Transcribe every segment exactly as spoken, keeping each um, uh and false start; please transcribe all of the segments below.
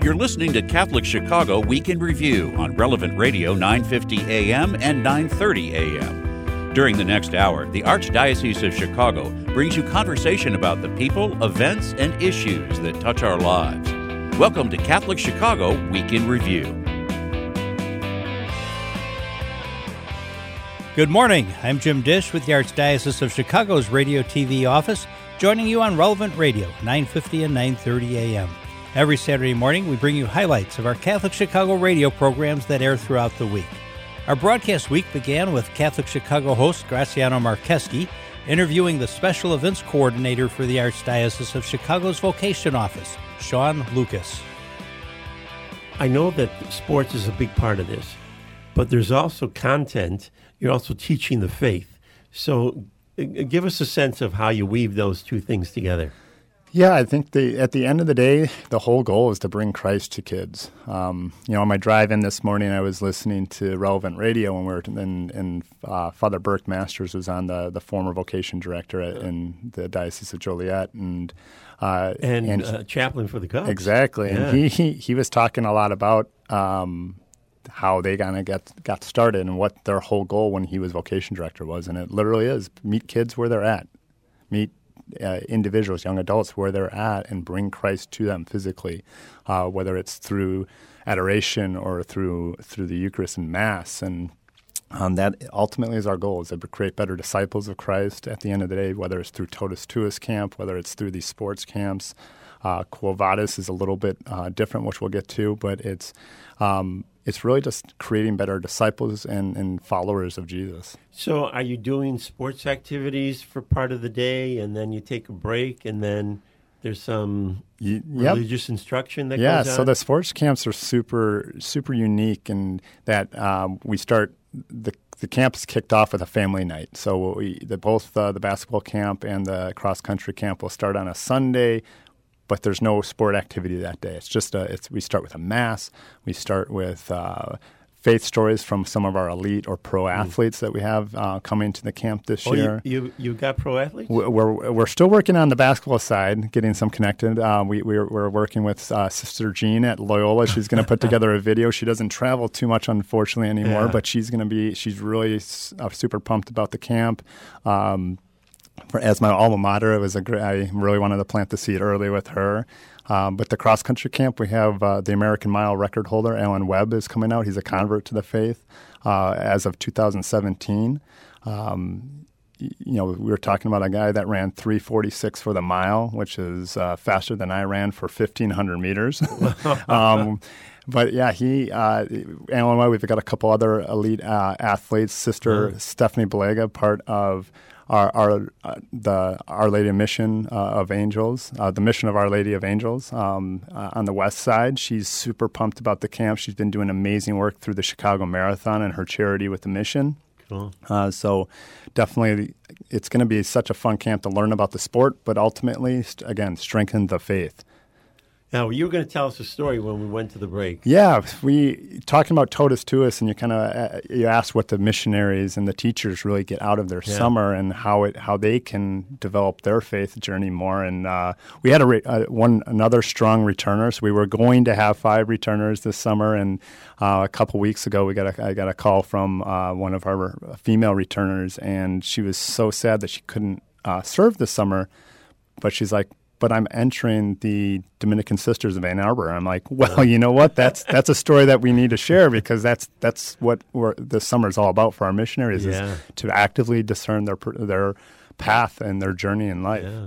You're listening to Catholic Chicago Week in Review on Relevant Radio nine fifty A M and nine thirty A M. During the next hour, the Archdiocese of Chicago brings you conversation about the people, events, and issues that touch our lives. Welcome to Catholic Chicago Week in Review. Good morning. I'm Jim Dish with the Archdiocese of Chicago's Radio T V office, joining you on Relevant Radio, nine fifty and nine thirty A M. Every Saturday morning, we bring you highlights of our Catholic Chicago radio programs that air throughout the week. Our broadcast week began with Catholic Chicago host Graziano Marcheski interviewing the Special Events Coordinator for the Archdiocese of Chicago's Vocation Office, Sean Lucas. I know that sports is a big part of this, but there's also content. You're also teaching the faith. So uh, give us a sense of how you weave those two things together. Yeah, I think the at the end of the day, the whole goal is to bring Christ to kids. Um, you know, on my drive in this morning, I was listening to Relevant Radio, and we were and, and uh, Father Burke Masters was on, the the former vocation director at, in the Diocese of Joliet, and uh, and, and uh, chaplain for the Cubs. Exactly, yeah. and he, he he was talking a lot about um, how they kind of got got started and what their whole goal when he was vocation director was, and it literally is meet kids where they're at, meet. Uh, individuals, young adults, where they're at and bring Christ to them physically, uh, whether it's through adoration or through through the Eucharist and Mass. And um, that ultimately is our goal, is to create better disciples of Christ at the end of the day, whether it's through Totus Tuus camp, whether it's through these sports camps. Uh, Quo Vadis is a little bit uh, different, which we'll get to, but it's um, it's really just creating better disciples and, and followers of Jesus. So are you doing sports activities for part of the day, and then you take a break, and then there's some y- yep. religious instruction that yeah, goes on? Yeah, so the sports camps are super, super unique in that um, we start the the camp is kicked off with a family night. So we, the, both uh, the basketball camp and the cross-country camp will start on a Sunday, but there's no sport activity that day. It's just a, it's, we start with a Mass. We start with uh, faith stories from some of our elite or pro athletes mm. that we have uh, coming to the camp this oh, year. You, you you got pro athletes? We're we're still working on the basketball side, getting some connected. Uh, we we're, we're working with uh, Sister Jean at Loyola. She's going to put together a video. She doesn't travel too much, unfortunately, anymore, yeah. but she's going to be. She's really uh, super pumped about the camp. Um, For, as my alma mater, it was a great, I really wanted to plant the seed early with her. Um, but the cross-country camp, we have uh, the American Mile record holder, Alan Webb, is coming out. He's a convert to the faith uh, as of two thousand seventeen. Um, you know, we were talking about a guy that ran three forty-six for the mile, which is uh, faster than I ran for fifteen hundred meters. um, But, yeah, he, uh, Alan Webb, we've got a couple other elite uh, athletes. Sister mm. Stephanie Belega, part of Our, our uh, the Our Lady of Mission uh, of Angels, uh, the mission of Our Lady of Angels um, uh, on the west side. She's super pumped about the camp. She's been doing amazing work through the Chicago Marathon and her charity with the mission. Cool. Uh, so definitely it's going to be such a fun camp to learn about the sport, but ultimately, st- again, strengthen the faith. Now, you were going to tell us a story when we went to the break. Yeah, we talking about Totus Tuus, and you kind of uh, you asked what the missionaries and the teachers really get out of their yeah. summer, and how it how they can develop their faith journey more. And uh, we had a re- uh, one another strong returner. So we were going to have five returners this summer, and uh, a couple weeks ago we got a, I got a call from uh, one of our female returners, and she was so sad that she couldn't uh, serve this summer, but she's like, but I'm entering the Dominican Sisters of Ann Arbor. I'm like, well, you know what? That's that's a story that we need to share, because that's that's what we're, the summer is all about for our missionaries, yeah. is to actively discern their their path and their journey in life. Yeah,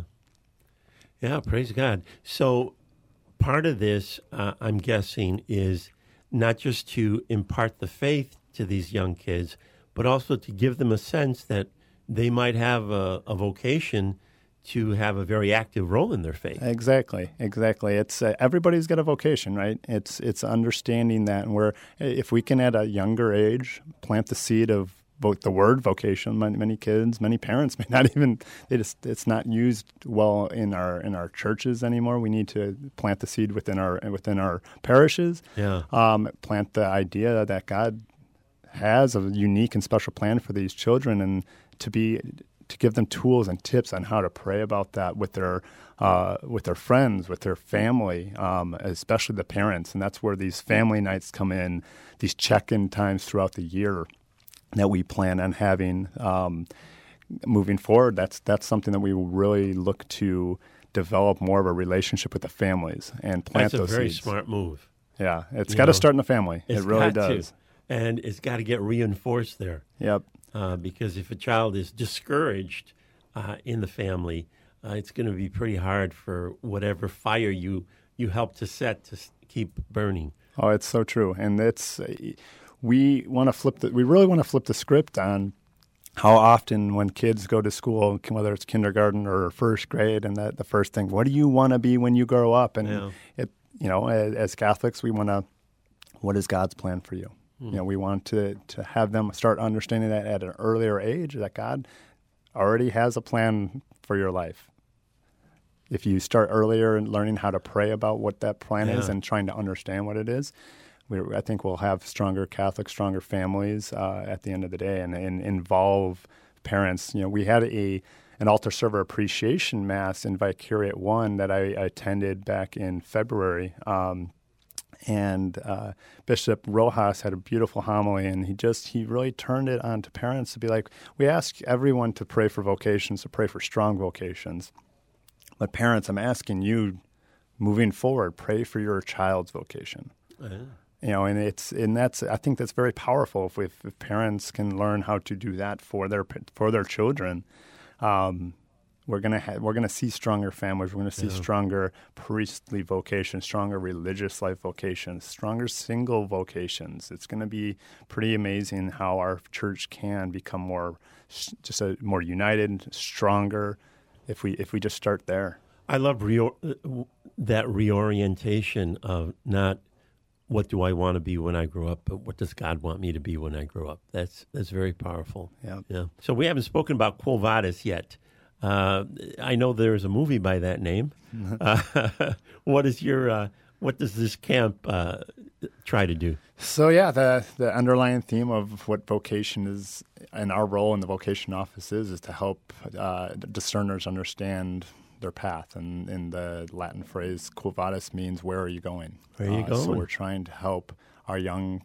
yeah, praise God. So part of this, uh, I'm guessing, is not just to impart the faith to these young kids, but also to give them a sense that they might have a, a vocation to have a very active role in their faith. Exactly, exactly. It's uh, everybody's got a vocation, right? It's it's understanding that, and where if we can at a younger age plant the seed of both the word vocation. Many, many kids, many parents may not even. They just it's not used well in our in our churches anymore. We need to plant the seed within our within our parishes. Yeah. Um, plant the idea that God has a unique and special plan for these children, and to be. to give them tools and tips on how to pray about that with their uh, with their friends, with their family, um, especially the parents. And that's where these family nights come in, these check-in times throughout the year that we plan on having um, moving forward. That's that's something that we really look to develop more of a relationship with the families and plant That's a those very seeds. smart move. Yeah, it's You got know, to start in the family. It It's really got does. to. And it's got to get reinforced there. Yep. Uh, because if a child is discouraged uh, in the family, uh, it's going to be pretty hard for whatever fire you, you help to set to s- keep burning. Oh, it's so true. And it's we want to flip the we really want to flip the script on how often when kids go to school, whether it's kindergarten or first grade, and that the first thing, what do you want to be when you grow up? And Yeah. it, you know, as, as Catholics, we want to, what is God's plan for you? Hmm. You know, we want to to have them start understanding that at an earlier age, that God already has a plan for your life. If you start earlier and learning how to pray about what that plan is Yeah. and trying to understand what it is, we, I think we'll have stronger Catholics, stronger families uh, at the end of the day, and, and involve parents. You know, we had a an altar server appreciation mass in Vicariate One that I, I attended back in February, um, and uh, Bishop Rojas had a beautiful homily, and he just he really turned it on to parents to be like, we ask everyone to pray for vocations, to pray for strong vocations. But parents, I'm asking you, moving forward, pray for your child's vocation. Uh-huh. You know, and it's and that's I think that's very powerful if, we, if parents can learn how to do that for their for their children. Um, we're gonna ha- we're gonna see stronger families. We're gonna see Yeah. stronger priestly vocations, stronger religious life vocations, stronger single vocations. It's gonna be pretty amazing how our church can become more just a more united, stronger. If we if we just start there. I love reo- that reorientation of not what do I want to be when I grow up, but what does God want me to be when I grow up? That's that's very powerful. Yeah. Yeah. So we haven't spoken about Quo Vadis yet. Uh, I know there's a movie by that name. Uh, what is your uh, what does this camp uh, try to do? So yeah, the the underlying theme of what vocation is and our role in the vocation office is is to help uh, discerners understand their path. And in the Latin phrase, Quo Vadis means where are you going? Where are you uh, going? So we're trying to help our young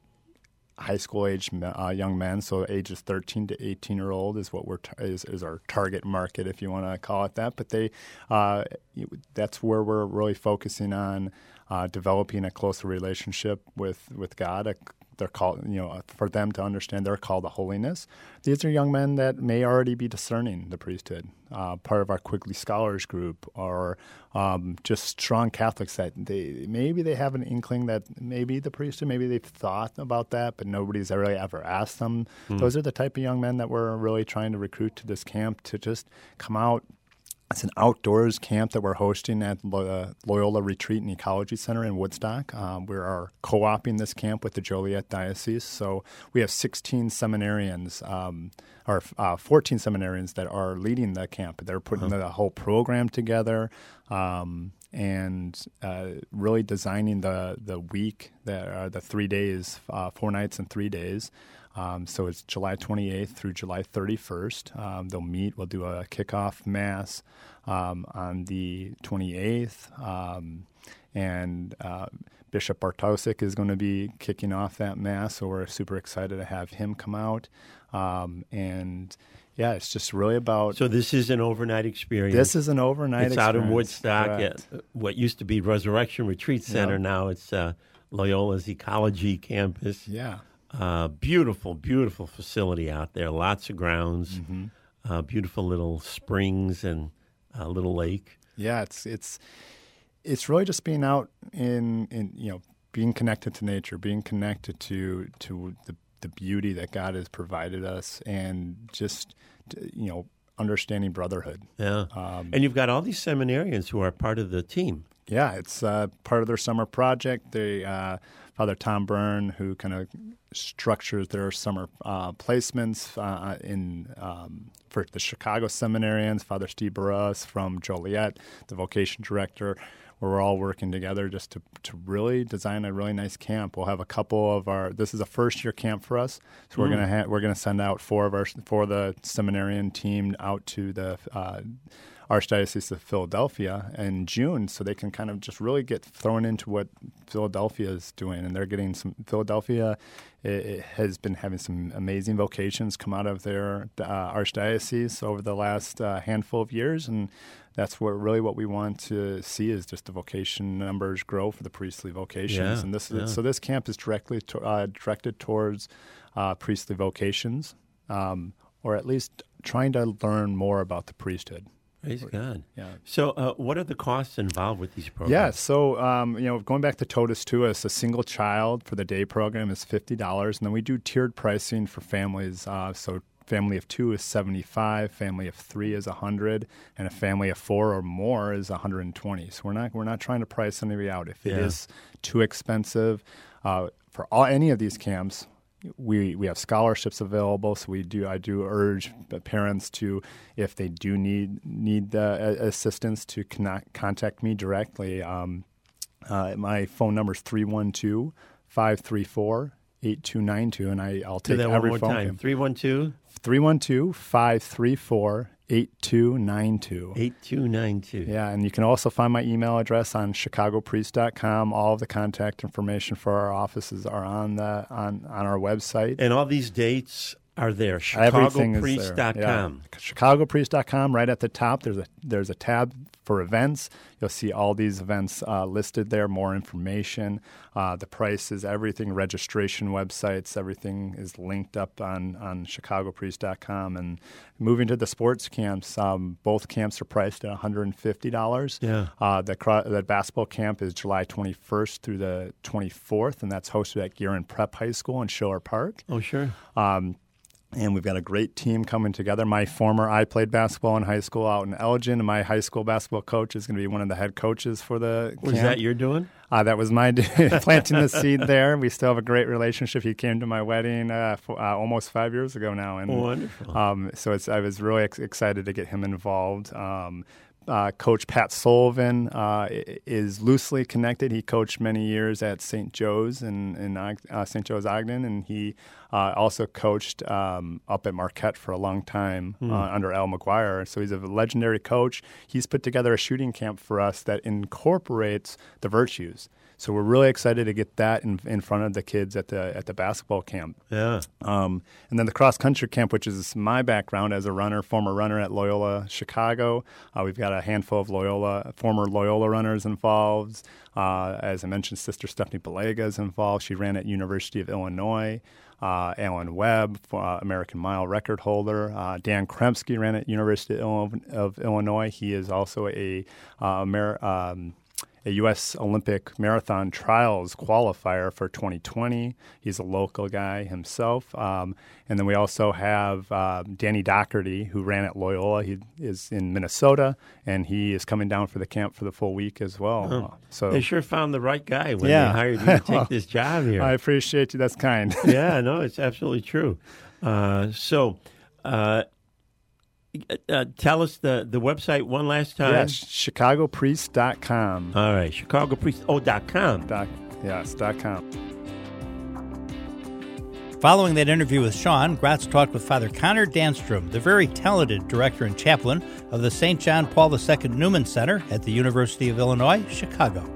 high school age uh, young men, so ages thirteen to eighteen year old is what we're tar- is, is our target market, if you want to call it that. But they uh, that's where we're really focusing on uh, developing a closer relationship with with God. A, they're called, you know, for them to understand their call to holiness. These are young men that may already be discerning the priesthood, uh, part of our Quigley Scholars group, or um, just strong Catholics that they maybe they have an inkling that maybe the priesthood, maybe they've thought about that, but nobody's really ever asked them. Mm. Those are the type of young men that we're really trying to recruit to this camp to just come out. It's an outdoors camp that we're hosting at Loyola Retreat and Ecology Center in Woodstock. Um, we are co-oping this camp with the Joliet Diocese. So we have sixteen seminarians, um, or uh, fourteen seminarians that are leading the camp. They're putting uh-huh. the whole program together um, and uh, really designing the, the week, the, uh, the three days, uh, four nights and three days. Um, so it's July twenty-eighth through July thirty-first. Um, they'll meet. We'll do a kickoff mass um, on the twenty-eighth. Um, and uh, Bishop Bartosik is going to be kicking off that mass, so we're super excited to have him come out. Um, and, yeah, it's just really about... So this is an overnight experience. This is an overnight it's experience. It's out in Woodstock at what used to be Resurrection Retreat Center. Yep. Now it's uh, Loyola's Ecology Campus. Yeah. Uh, beautiful, beautiful facility out there. Lots of grounds, mm-hmm. uh, beautiful little springs and a little lake. Yeah, it's it's it's really just being out in, in you know being connected to nature, being connected to to the the beauty that God has provided us, and just you know understanding brotherhood. Yeah, um, and you've got all these seminarians who are part of the team. Yeah, it's uh, part of their summer project. They uh, Father Tom Byrne, who kind of structures their summer uh, placements uh, in um, for the Chicago seminarians. Father Steve Barras from Joliet, the vocation director. We're all working together just to, to really design a really nice camp. We'll have a couple of our. This is a first year camp for us, so we're mm. gonna ha- we're gonna send out four of our for the seminarian team out to the. Uh, Archdiocese of Philadelphia in June, so they can kind of just really get thrown into what Philadelphia is doing. And they're getting some, Philadelphia it, it has been having some amazing vocations come out of their uh, Archdiocese over the last uh, handful of years. And that's what really what we want to see is just the vocation numbers grow for the priestly vocations. Yeah, and this yeah. so this camp is directly to, uh, directed towards uh, priestly vocations, um, or at least trying to learn more about the priesthood. Praise God. Yeah. So uh, what are the costs involved with these programs? Yeah, so, um, you know, going back to Totus Tuus, a single child for the day program is fifty dollars, and then we do tiered pricing for families. Uh, so family of two is seventy-five dollars, family of three is one hundred dollars, and a family of four or more is one hundred twenty dollars. So we're not we're not trying to price anybody out. If it Yeah. is too expensive, uh, for all any of these camps, We we have scholarships available, so we do. I do urge parents to, if they do need need the assistance, to connect, contact me directly. Um, uh, my phone number is three one two, five three four, eight two nine two, and I I'll take Do that every one more phone. time. three one two three one two, five three four, eight two nine two. eight two nine two. Yeah, and you can also find my email address on chicago priest dot com. All of the contact information for our offices are on the on, on our website. And all these dates are there. Everything chicago is priest dot com. Yeah. chicago priest dot com. Right at the top, there's a there's a tab for events. You'll see all these events uh, listed there. More information, uh, the prices, everything, registration websites, everything is linked up on on chicago priest dot com. And moving to the sports camps, um, both camps are priced at one hundred fifty dollars. Yeah. Uh, the cro- the basketball camp is July twenty-first through the twenty-fourth, and that's hosted at Guerin Prep High School in Schiller Park. Oh, sure. Um, And we've got a great team coming together. My former, I played basketball in high school out in Elgin, and my high school basketball coach is going to be one of the head coaches for the Was camp. that you're doing? Uh, that was my planting the seed there. We still have a great relationship. He came to my wedding uh, for, uh, almost five years ago now. And, Oh, wonderful. Um, so it's, I was really ex- excited to get him involved. Um, Uh, Coach Pat Sullivan uh, is loosely connected. He coached many years at Saint Joe's in, in uh, Saint Joe's Ogden, and he uh, also coached um, up at Marquette for a long time Hmm. uh, under Al McGuire. So he's a legendary coach. He's put together a shooting camp for us that incorporates the virtues. So we're really excited to get that in, in front of the kids at the at the basketball camp. Yeah. Um, and then the cross country camp, which is my background as a runner, former runner at Loyola Chicago. Uh, we've got a handful of Loyola former Loyola runners involved. Uh, as I mentioned, Sister Stephanie Balega is involved. She ran at University of Illinois. Uh, Alan Webb, uh, American mile record holder. Uh, Dan Kremski ran at University of, of Illinois. He is also a uh, Amer- um, a U S Olympic Marathon Trials qualifier for twenty twenty. He's a local guy himself. Um, and then we also have uh, Danny Doherty, who ran at Loyola. He is in Minnesota, and he is coming down for the camp for the full week as well. Oh. Uh, so They sure found the right guy when Yeah. they hired you to take Well, this job here. I appreciate you. That's kind. Yeah, no, it's absolutely true. Uh, so, uh, uh, tell us the, the website one last time. Yes, chicago priest dot com. All right, Chicago Priest. Oh, dot com. Dot, yes, dot com. Following that interview with Sean, Gratz talked with Father Connor Danstrom, the very talented director and chaplain of the Saint John Paul the Second Newman Center at the University of Illinois, Chicago.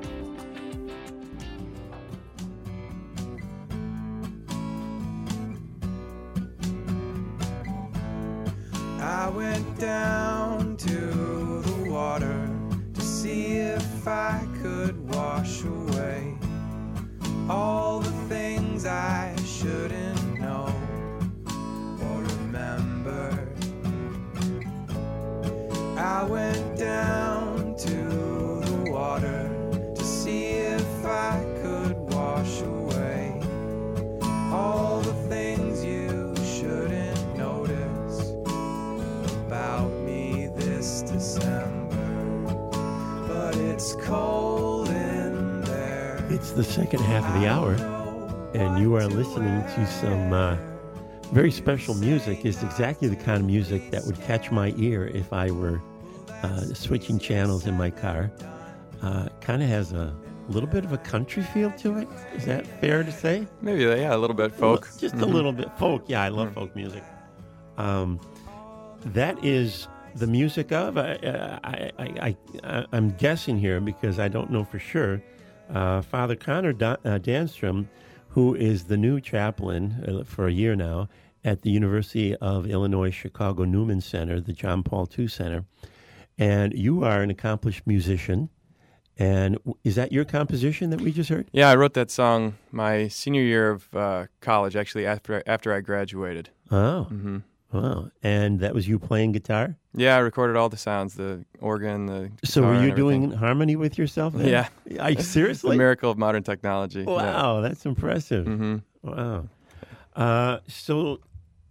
I went down to the water to see if I could wash away all the things I shouldn't know or remember. I went down to the water to see if I could wash away all the things you shouldn't notice about me this December. But it's cold in there. It's the second half of the hour, and you are listening to some uh, very special music. It's exactly the kind of music that would catch my ear if I were uh, switching channels in my car. Uh, kind of has a little bit of a country feel to it. Is that fair to say? Maybe, yeah, a little bit folk. Just a little bit folk. Yeah, I love folk music. Um, that is the music of? I, I, I, I, I'm guessing here because I don't know for sure. Uh, Father Connor da- uh, Danstrom, who is the new chaplain uh, for a year now at the University of Illinois Chicago Newman Center, the John Paul the Second Center, and you are an accomplished musician. And w- is that your composition that we just heard? Yeah, I wrote that song my senior year of uh, college, actually, after after I graduated. Oh, Mm-hmm. wow. And that was you playing guitar? Yeah, I recorded all the sounds, the organ, the So guitar were you and doing everything. harmony with yourself then? Yeah. Are you The seriously? miracle of modern technology. Wow, that's impressive. Yeah. Mm-hmm. Wow. Uh, so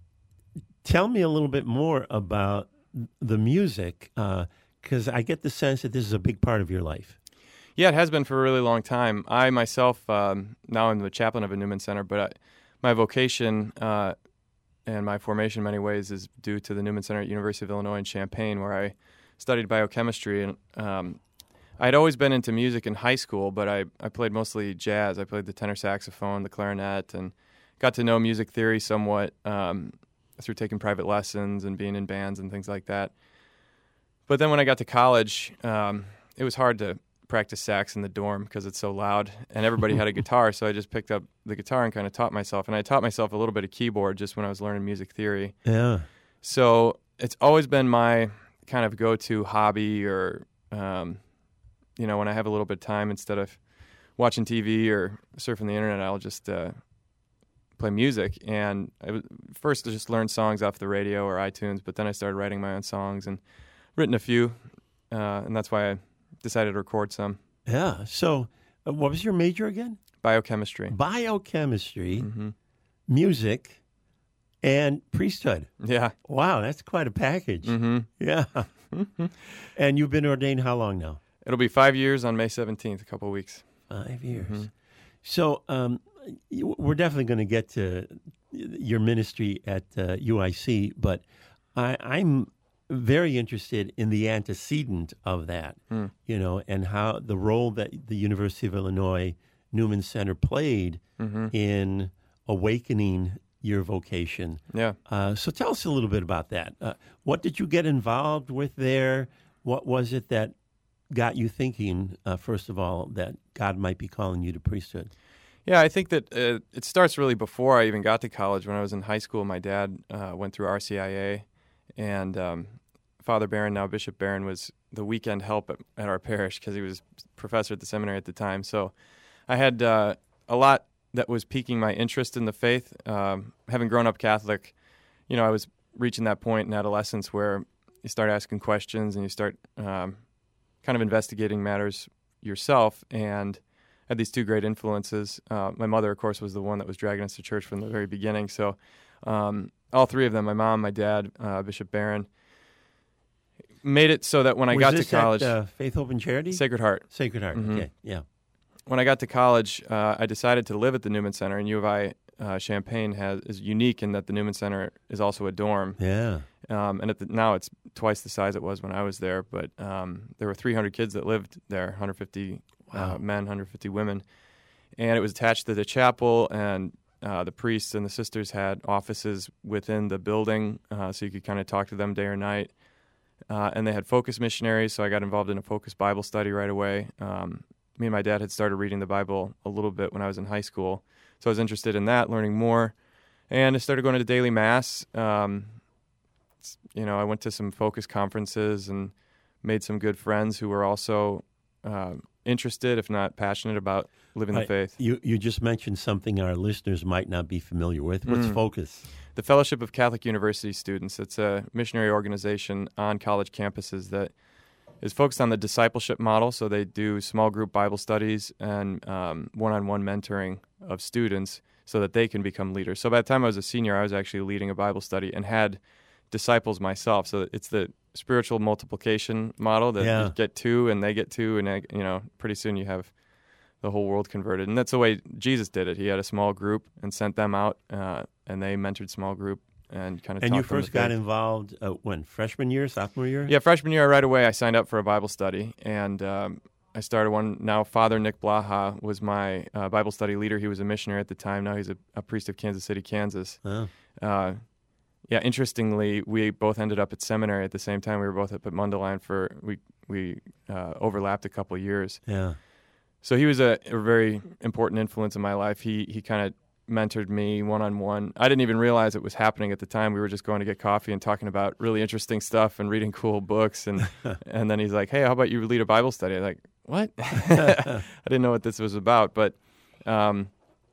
tell me a little bit more about the music, because I get the sense that this is a big part of your life. Yeah, it has been for a really long time. I myself, um, now I'm the chaplain of a Newman Center, but I, my vocation uh, and my formation in many ways is due to the Newman Center at University of Illinois in Champaign, where I studied biochemistry. And um, I'd always been into music in high school, but I, I played mostly jazz. I played the tenor saxophone, the clarinet, and got to know music theory somewhat um, through taking private lessons and being in bands and things like that. But then when I got to college, um, it was hard to practice sax in the dorm because it's so loud, and everybody had a guitar, so I just picked up the guitar and kind of taught myself. And I taught myself a little bit of keyboard just when I was learning music theory. Yeah. So it's always been my kind of go-to hobby, or, um, you know, when I have a little bit of time, instead of watching T V or surfing the internet, I'll just uh, play music. And I was, first I just learned songs off the radio or iTunes, but then I started writing my own songs and written a few, uh, and that's why I decided to record some. Yeah. So uh, what was your major again? Biochemistry. Biochemistry, Mm-hmm. music, and priesthood. Yeah. Wow, that's quite a package. Mm-hmm. Yeah. And you've been ordained how long now? It'll be five years on May seventeenth, a couple of weeks. Five years. Mhm. So um, you, we're definitely going to get to your ministry at uh, U I C, but I, I'm very interested in the antecedent of that, Mm. you know, and how the role that the University of Illinois Newman Center played Mm-hmm. in awakening your vocation. Yeah. Uh, so tell us a little bit about that. Uh, what did you get involved with there? What was it that got you thinking, uh, first of all, that God might be calling you to priesthood? Yeah, I think that uh, it starts really before I even got to college. When I was in high school, my dad uh, went through R C I A, and um, Father Barron, now Bishop Barron, was the weekend help at, at our parish because he was professor at the seminary at the time. So I had uh, a lot that was piquing my interest in the faith. Um, having grown up Catholic, you know, I was reaching that point in adolescence where you start asking questions and you start um, kind of investigating matters yourself, and had these two great influences. Uh, my mother, of course, was the one that was dragging us to church from the very beginning. So um, all three of them, my mom, my dad, uh, Bishop Barron, made it so that when I Was got this to college, at, uh, Faith, Hope, and Charity? Sacred Heart. Sacred Heart, Mhm. okay, yeah. When I got to college, uh, I decided to live at the Newman Center, and U of I uh, Champaign has is unique in that the Newman Center is also a dorm. Yeah. Um, and at the, now it's twice the size it was when I was there, but um, there were three hundred kids that lived there, one hundred fifty Wow. uh, men, one hundred fifty women. And it was attached to the chapel, and uh, the priests and the sisters had offices within the building, uh, so you could kind of talk to them day or night. Uh, and they had focus missionaries, so I got involved in a focus Bible study right away. Um, me and my dad had started reading the Bible a little bit when I was in high school, so I was interested in that, learning more. And I started going to daily mass. Um, you know, I went to some focus conferences and made some good friends who were also uh, interested, if not passionate, about living the Right. faith. You you just mentioned something our listeners might not be familiar with. What's Mm. Focus? The Fellowship of Catholic University Students. It's a missionary organization on college campuses that is focused on the discipleship model. So they do small group Bible studies and um, one-on-one mentoring of students so that they can become leaders. So by the time I was a senior, I was actually leading a Bible study and had disciples myself. So it's the spiritual multiplication model that Yeah. you get two and they get two, and you know, pretty soon you have the whole world converted. And that's the way Jesus did it. He had a small group and sent them out, uh, and they mentored small group and kind of. And you taught them first the got faith. involved uh, when? Freshman year, sophomore year? Yeah, freshman year, right away, I signed up for a Bible study, and um, I started one. Now, Father Nick Blaha was my uh, Bible study leader. He was a missionary at the time. Now he's a, a priest of Kansas City, Kansas. Oh. Uh, yeah, interestingly, we both ended up at seminary at the same time. We were both up at Mundelein for we we uh, overlapped a couple of years. Yeah. So he was a, a very important influence in my life. He he kind of mentored me one on one. I didn't even realize it was happening at the time. We were just going to get coffee and talking about really interesting stuff and reading cool books. And and then he's like, "Hey, how about you lead a Bible study?" I'm like, "What?" I didn't know what this was about, but um,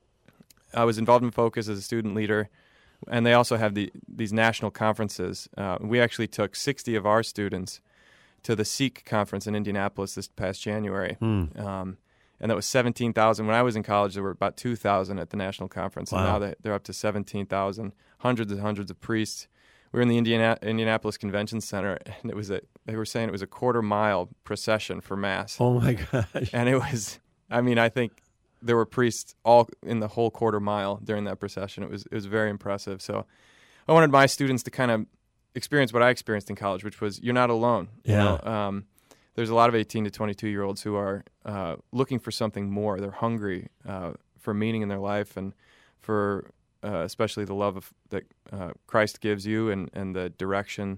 I was involved in Focus as a student leader. And they also have the, these national conferences. Uh, we actually took sixty of our students to the Seek conference in Indianapolis this past January. Mm. Um, and that was seventeen thousand. When I was in college, there were about two thousand at the national conference. Wow. And now they, they're up to seventeen thousand, hundreds and hundreds of priests. We were in the Indiana, Indianapolis Convention Center, and it was a, they were saying it was a quarter mile procession for Mass. Oh, my gosh. And it was, I mean, I think there were priests all in the whole quarter mile during that procession. It was it was very impressive. So I wanted my students to kind of experience what I experienced in college, which was you're not alone. You Yeah. know? Um, there's a lot of eighteen to twenty-two-year-olds who are uh, looking for something more. They're hungry uh, for meaning in their life and for uh, especially the love of, that uh, Christ gives you and, and the direction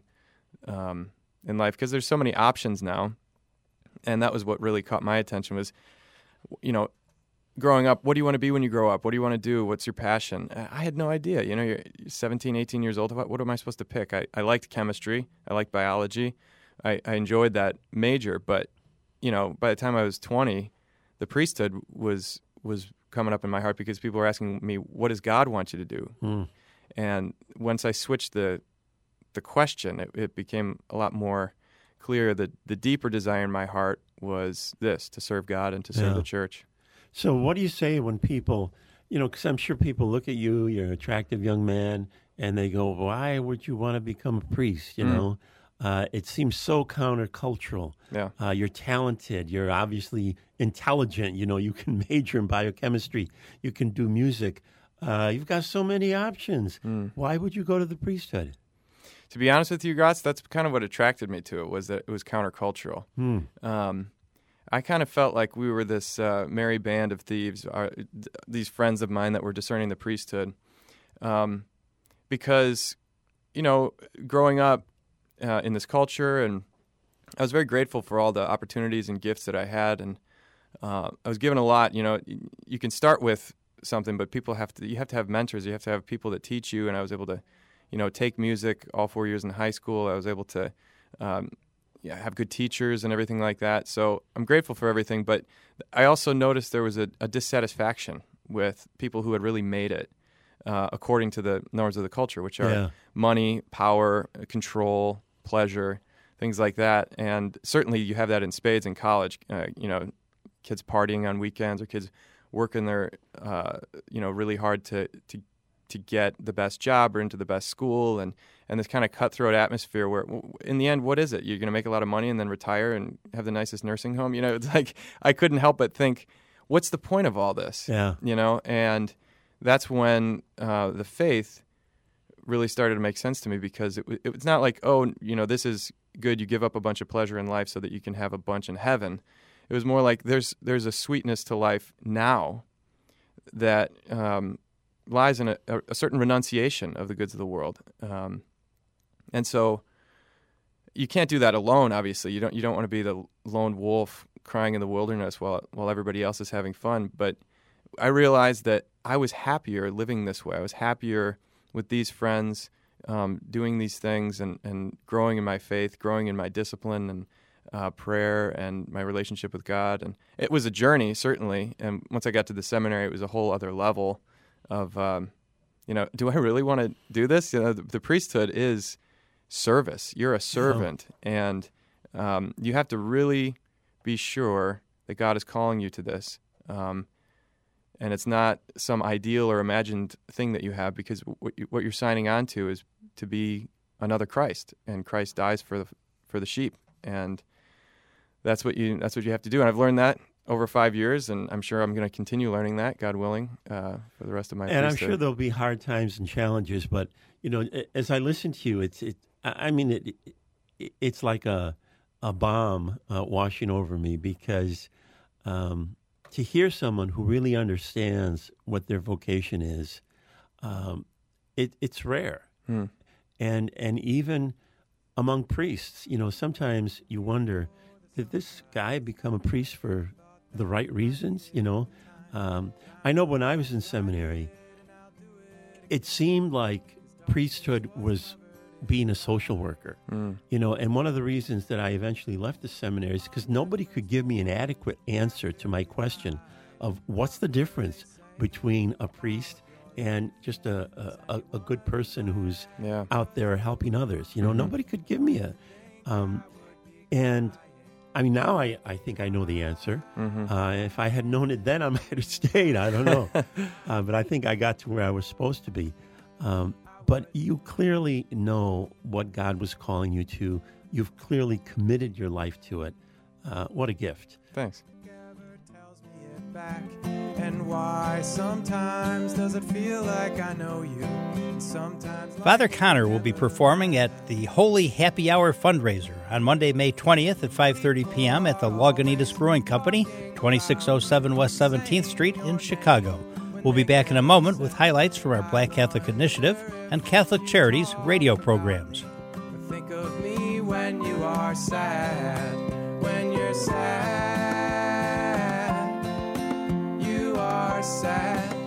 um, in life. Because there's so many options now. And that was what really caught my attention was, you know, growing up, what do you want to be when you grow up? What do you want to do? What's your passion? I had no idea. You know, you're seventeen, eighteen years old. What, what am I supposed to pick? I, I liked chemistry. I liked biology. I, I enjoyed that major. But, you know, by the time I was twenty, the priesthood was was coming up in my heart because people were asking me, what does God want you to do? Mm. And once I switched the the question, it, it became a lot more clear that the deeper desire in my heart was this, to serve God and to serve Yeah. the church. So what do you say when people, you know, because I'm sure people look at you, you're an attractive young man, and they go, why would you want to become a priest, you Mm. know? Uh, it seems so countercultural. Yeah. Uh, you're talented. You're obviously intelligent. You know, you can major in biochemistry. You can do music. Uh, you've got so many options. Mm. Why would you go to the priesthood? To be honest with you, Gratz, that's kind of what attracted me to it, was that it was countercultural. Hmm. Um, I kind of felt like we were this uh, merry band of thieves, our, th- these friends of mine that were discerning the priesthood. Um, because, you know, growing up uh, in this culture, and I was very grateful for all the opportunities and gifts that I had, and uh, I was given a lot. You know, y- you can start with something, but people have to, you have to have mentors, you have to have people that teach you, and I was able to, you know, take music all four years in high school. I was able to um, yeah, have good teachers and everything like that. So I'm grateful for everything, but I also noticed there was a, a dissatisfaction with people who had really made it uh, according to the norms of the culture, which are Yeah. money, power, control, pleasure, things like that. And certainly you have that in spades in college, uh, you know, kids partying on weekends or kids working their, uh, you know, really hard to, to to get the best job or into the best school, and, and this kind of cutthroat atmosphere where, in the end, what is it? You're going to make a lot of money and then retire and have the nicest nursing home? You know, it's like I couldn't help but think, what's the point of all this? Yeah. You know, and that's when uh, the faith really started to make sense to me, because it, it's not like, oh, you know, this is good. You give up a bunch of pleasure in life so that you can have a bunch in heaven. It was more like there's there's a sweetness to life now that um, lies in a, a certain renunciation of the goods of the world, um, and so you can't do that alone. Obviously, you don't you don't want to be the lone wolf crying in the wilderness while while everybody else is having fun. But I realized that I was happier living this way. I was happier with these friends, um, doing these things, and, and growing in my faith, growing in my discipline and uh, prayer and my relationship with God. And it was a journey, certainly. And once I got to the seminary, it was a whole other level of, um, you know, do I really want to do this? You know, the, the priesthood is service. You're a servant, oh. and um, you have to really be sure that God is calling you to this. Um, and it's not some ideal or imagined thing that you have, because what, you, what you're signing on to is to be another Christ, and Christ dies for the for the sheep, and that's what you that's what you have to do. And I've learned that over five years, and I'm sure I'm going to continue learning that, God willing, uh, for the rest of my. And priesthood. I'm sure there'll be hard times and challenges, but you know, as I listen to you, it's it. I mean, it, it it's like a a bomb uh, washing over me, because um, to hear someone who really understands what their vocation is, um, it, it's rare. Hmm. and and even among priests. You know, sometimes you wonder, did this guy become a priest for the right reasons? You know, um, I know when I was in seminary, it seemed like priesthood was being a social worker, mm. you know, and one of the reasons that I eventually left the seminary is because nobody could give me an adequate answer to my question of what's the difference between a priest and just a, a, a good person who's yeah. out there helping others. You know, mm-hmm. nobody could give me a, um, and I mean, now I, I think I know the answer. Mm-hmm. Uh, if I had known it then, I might have stayed. I don't know. uh, but I think I got to where I was supposed to be. Um, but you clearly know what God was calling you to. You've clearly committed your life to it. Uh, what a gift. Thanks. And why sometimes does it feel like I know you? And sometimes Father Connor will be performing at the Holy Happy Hour fundraiser on Monday, May twentieth at five thirty p.m. at the Lagunitas Brewing Company, twenty-six oh seven West seventeenth Street in Chicago. We'll be back in a moment with highlights from our Black Catholic Initiative and Catholic Charities radio programs. Think of me when you are sad, when you're sad. Are sad.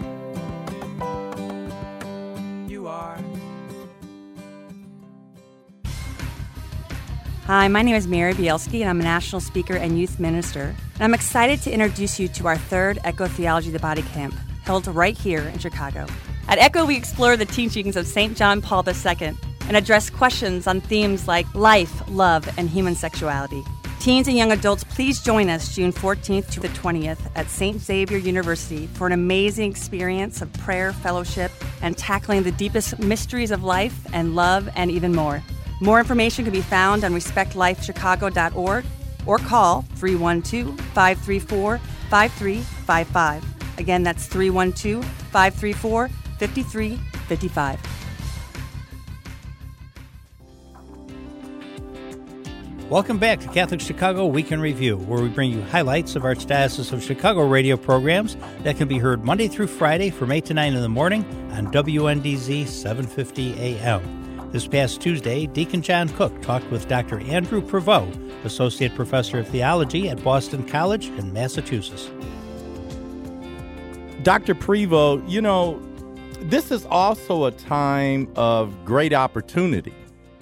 You are. Hi, my name is Mary Bielski, and I'm a national speaker and youth minister. And I'm excited to introduce you to our third Echo Theology of the Body Camp, held right here in Chicago. At Echo, we explore the teachings of Saint John Paul the Second and address questions on themes like life, love, and human sexuality. Teens and young adults, please join us June fourteenth to the twentieth at Saint Xavier University for an amazing experience of prayer, fellowship, and tackling the deepest mysteries of life and love and even more. More information can be found on respect life chicago dot org or call three one two, five three four, five three five five. Again, that's three one two, five three four, five three five five. Welcome back to Catholic Chicago Week in Review, where we bring you highlights of Archdiocese of Chicago radio programs that can be heard Monday through Friday from eight to nine in the morning on W N D Z seven fifty A M. This past Tuesday, Deacon John Cook talked with Doctor Andrew Prevost, Associate Professor of Theology at Boston College in Massachusetts. Doctor Prevost, you know, this is also a time of great opportunity.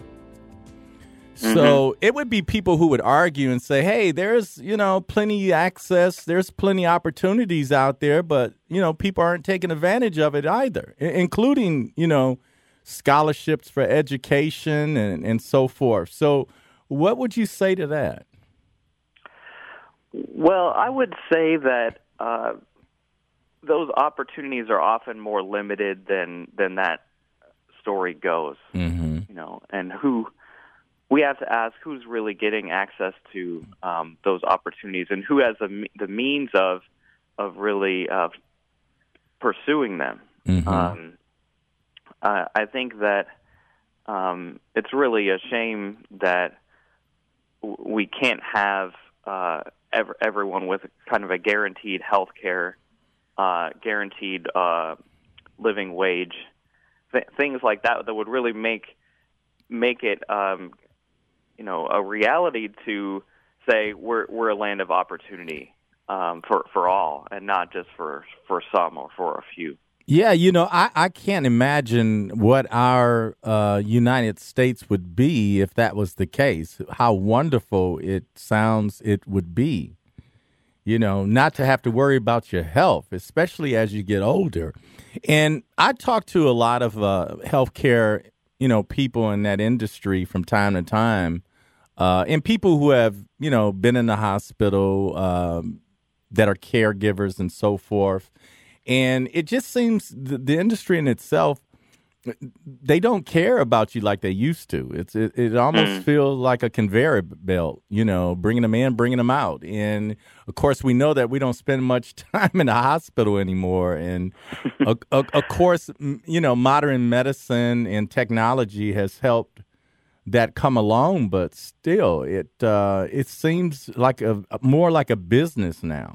So mm-hmm. it would be people who would argue and say, hey, there's, you know, plenty access, there's plenty opportunities out there, but, you know, people aren't taking advantage of it either, I- including, you know, scholarships for education and, and so forth. So what would you say to that? Well, I would say that uh, those opportunities are often more limited than, than that story goes, mm-hmm. you know, and who... We have to ask who's really getting access to um, those opportunities and who has the, the means of of really uh, pursuing them. Mm-hmm. Um, uh, I think that um, it's really a shame that w- we can't have uh, ev- everyone with kind of a guaranteed health care, uh, guaranteed uh, living wage, th- things like that that would really make make it. Um, you know, a reality to say we're we're a land of opportunity um, for for all, and not just for, for some or for a few. Yeah, you know, I, I can't imagine what our uh, United States would be if that was the case. How wonderful it sounds it would be. You know, not to have to worry about your health, especially as you get older. And I talk to a lot of uh, healthcare, you know, people in that industry from time to time. Uh, and people who have, you know, been in the hospital, um, that are caregivers and so forth. And it just seems the, the industry in itself, they don't care about you like they used to. It's It, it almost mm. feels like a conveyor belt, you know, bringing them in, bringing them out. And, of course, we know that we don't spend much time in the hospital anymore. And, of, of, of course, you know, modern medicine and technology has helped that come along, but still, it uh, it seems like a more like a business now.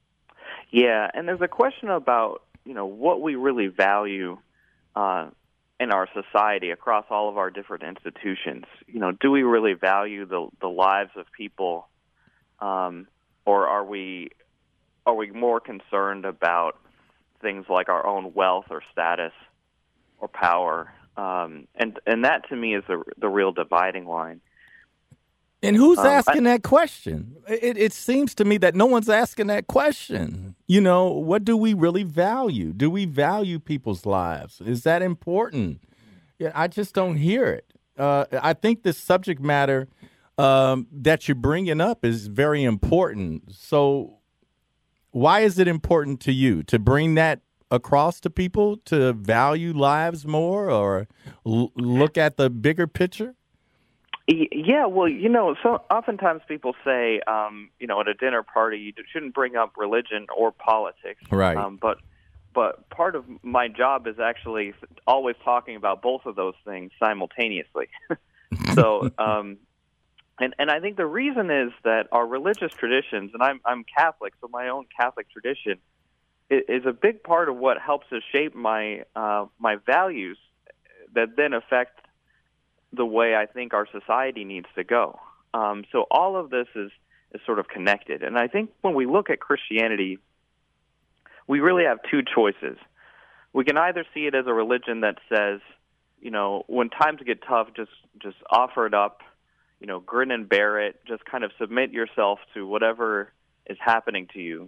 Yeah, and there's a question about, you know, what we really value uh, in our society across all of our different institutions. You know, do we really value the the lives of people, um, or are we are we more concerned about things like our own wealth or status or power? Um, and and that to me is the the real dividing line. And who's um, asking I, that question? It, it seems to me that no one's asking that question. You know, what do we really value? Do we value people's lives? Is that important? Yeah, I just don't hear it. Uh, I think this subject matter um, that you're bringing up is very important. So why is it important to you to bring that across to people, to value lives more or l- look at the bigger picture? Yeah, well, you know, so oftentimes people say, um, you know, at a dinner party, you shouldn't bring up religion or politics. Right. Um, but but part of my job is actually always talking about both of those things simultaneously. so, um, and and I think the reason is that our religious traditions, and I'm I'm Catholic, so my own Catholic tradition is, is a big part of what helps to shape my uh, my values that then affect the way I think our society needs to go. Um, so all of this is, is sort of connected. And I think when we look at Christianity, we really have two choices. We can either see it as a religion that says, you know, when times get tough, just just offer it up, you know, grin and bear it, just kind of submit yourself to whatever is happening to you.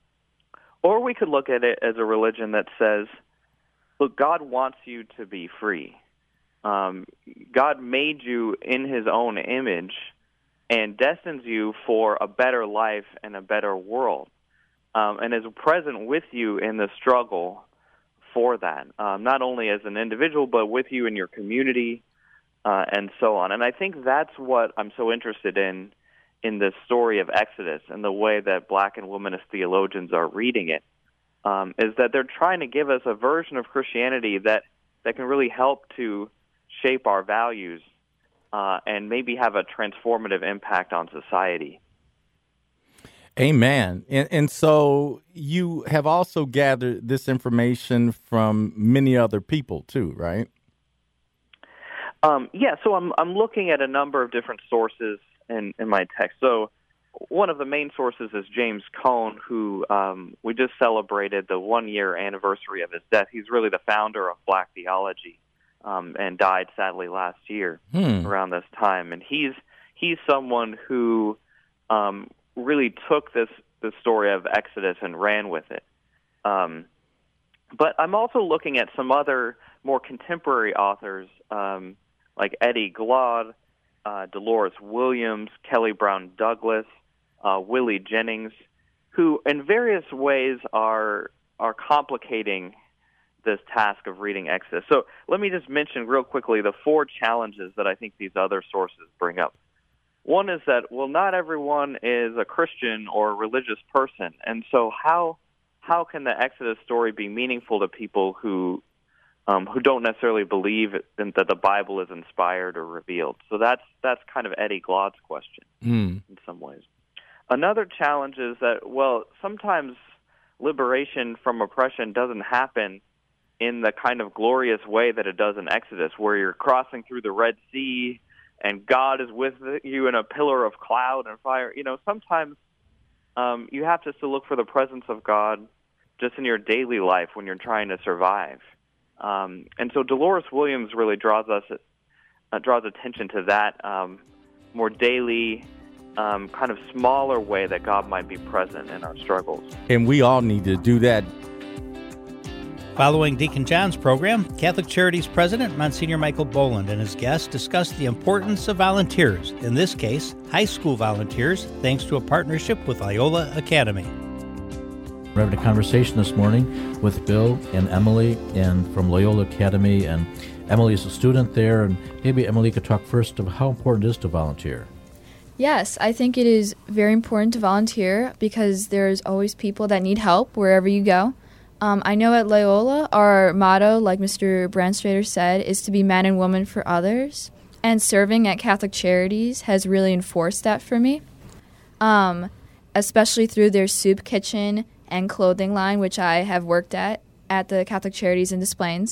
Or we could look at it as a religion that says, look, God wants you to be free. Um, God made you in his own image and destines you for a better life and a better world, um, and is present with you in the struggle for that, um, not only as an individual, but with you in your community, uh, and so on. And I think that's what I'm so interested in in this story of Exodus and the way that Black and womanist theologians are reading it, um, is that they're trying to give us a version of Christianity that, that can really help to shape our values uh, and maybe have a transformative impact on society. Amen. And, and so you have also gathered this information from many other people too, right? Um, yeah, so I'm I'm looking at a number of different sources in, in my text. So one of the main sources is James Cone, who um, we just celebrated the one-year anniversary of his death. He's really the founder of Black theology. Um, and died sadly last year hmm. around this time. And he's he's someone who um, really took this the story of Exodus and ran with it. Um, but I'm also looking at some other more contemporary authors um, like Eddie Glaude, uh, Dolores Williams, Kelly Brown Douglas, uh, Willie Jennings, who in various ways are are complicating this task of reading Exodus. So let me just mention real quickly the four challenges that I think these other sources bring up. One is that, well, not everyone is a Christian or a religious person, and so how how can the Exodus story be meaningful to people who um, who don't necessarily believe in, that the Bible is inspired or revealed? So that's that's kind of Eddie Glaude's question mm. in some ways. Another challenge is that, well, sometimes liberation from oppression doesn't happen in the kind of glorious way that it does in Exodus, where you're crossing through the Red Sea and God is with you in a pillar of cloud and fire. You know, sometimes um, you have to still look for the presence of God just in your daily life when you're trying to survive. Um, and so Dolores Williams really draws us uh, draws attention to that um, more daily, um, kind of smaller way that God might be present in our struggles. And we all need to do that. Following Deacon John's program, Catholic Charities President Monsignor Michael Boland and his guests discussed the importance of volunteers, in this case, high school volunteers, thanks to a partnership with Loyola Academy. We're having a conversation this morning with Bill and Emily and from Loyola Academy, and Emily is a student there, and maybe Emily could talk first of how important it is to volunteer. Yes, I think it is very important to volunteer because there's always people that need help wherever you go. Um, I know at Loyola, our motto, like Mister Branstrader said, is to be man and woman for others. And serving at Catholic Charities has really enforced that for me, um, especially through their soup kitchen and clothing line, which I have worked at at the Catholic Charities in Des Plaines.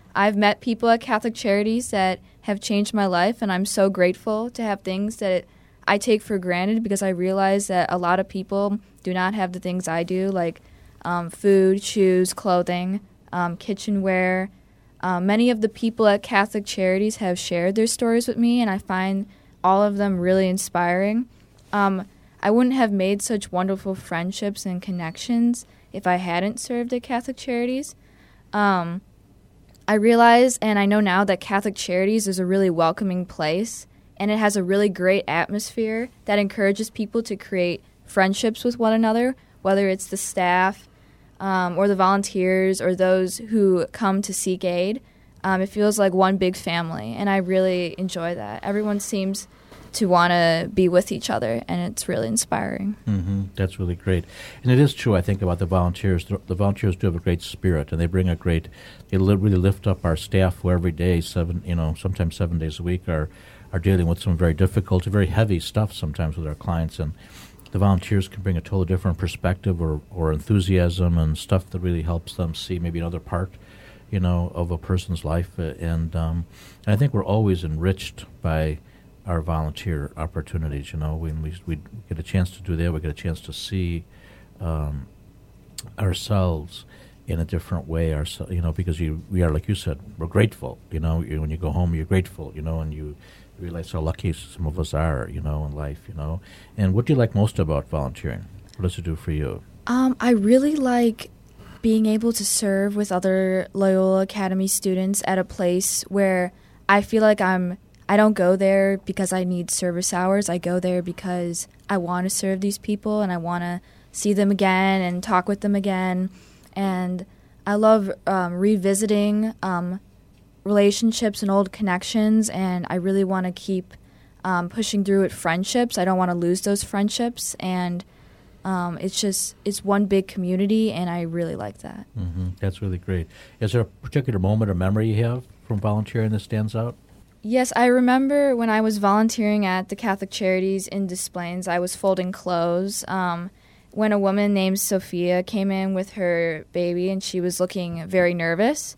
I've met people at Catholic Charities that have changed my life, and I'm so grateful to have things that I take for granted because I realize that a lot of people do not have the things I do, like um, food, shoes, clothing, um, kitchenware. Uh, many of the people at Catholic Charities have shared their stories with me, and I find all of them really inspiring. Um, I wouldn't have made such wonderful friendships and connections if I hadn't served at Catholic Charities. Um, I realize, and I know now, that Catholic Charities is a really welcoming place, and it has a really great atmosphere that encourages people to create friendships with one another, whether it's the staff um, or the volunteers or those who come to seek aid. Um, it feels like one big family, and I really enjoy that. Everyone seems to want to be with each other, and it's really inspiring. Mm-hmm. That's really great. And it is true, I think, about the volunteers. The, the volunteers do have a great spirit, and they bring a great, they li- really lift up our staff who every day, seven, you know, sometimes seven days a week, are, are dealing with some very difficult, very heavy stuff sometimes with our clients. And the volunteers can bring a totally different perspective or, or enthusiasm and stuff that really helps them see maybe another part, you know, of a person's life. And, um, and I think we're always enriched by our volunteer opportunities. You know, when we we get a chance to do that, we get a chance to see um, ourselves in a different way. Our, you know, because you we are, like you said, we're grateful. You know, you, when you go home, you're grateful. You know, and you realize how lucky some of us are. You know, in life. You know, and what do you like most about volunteering? What does it do for you? Um, I really like being able to serve with other Loyola Academy students at a place where I feel like I'm. I don't go there because I need service hours. I go there because I want to serve these people and I want to see them again and talk with them again. And I love um, revisiting um, relationships and old connections, and I really want to keep um, pushing through with friendships. I don't want to lose those friendships, and um, it's just it's one big community, and I really like that. Mm-hmm. That's really great. Is there a particular moment or memory you have from volunteering that stands out? Yes, I remember when I was volunteering at the Catholic Charities in Des Plaines, I was folding clothes um, when a woman named Sophia came in with her baby, and she was looking very nervous.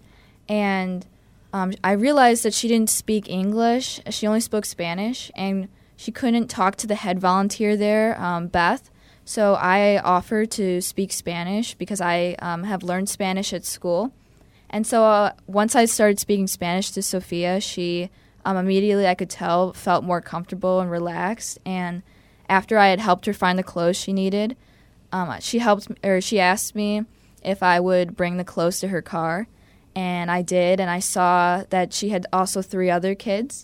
And um, I realized that she didn't speak English. She only spoke Spanish, and she couldn't talk to the head volunteer there, um, Beth. So I offered to speak Spanish because I um, have learned Spanish at school. And so uh, once I started speaking Spanish to Sophia, she... Um, immediately, I could tell, felt more comfortable and relaxed. And after I had helped her find the clothes she needed, um, she helped, or she asked me if I would bring the clothes to her car, and I did. And I saw that she had also three other kids,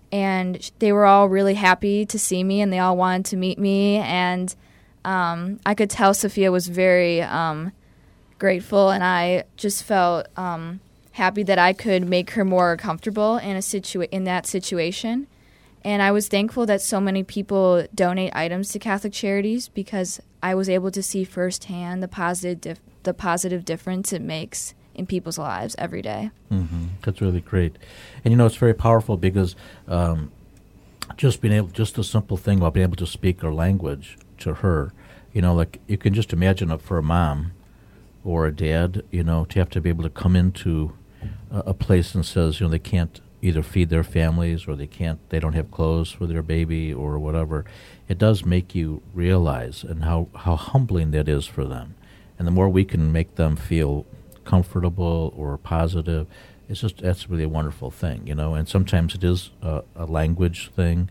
and they were all really happy to see me, and they all wanted to meet me. And um, I could tell Sophia was very um, grateful, and I just felt. Um, happy that I could make her more comfortable in a situa- in that situation. And I was thankful that so many people donate items to Catholic Charities because I was able to see firsthand the positive dif- the positive difference it makes in people's lives every day. Mm-hmm. That's really great. And, you know, it's very powerful because um, just being able, just the simple thing about being able to speak our language to her, you know, like you can just imagine it for a mom or a dad, you know, to have to be able to come into a place and says, you know, they can't either feed their families or they can't, they don't have clothes for their baby or whatever. It does make you realize and how, how humbling that is for them. And the more we can make them feel comfortable or positive, it's just, that's really a wonderful thing, you know. And sometimes it is a, a language thing,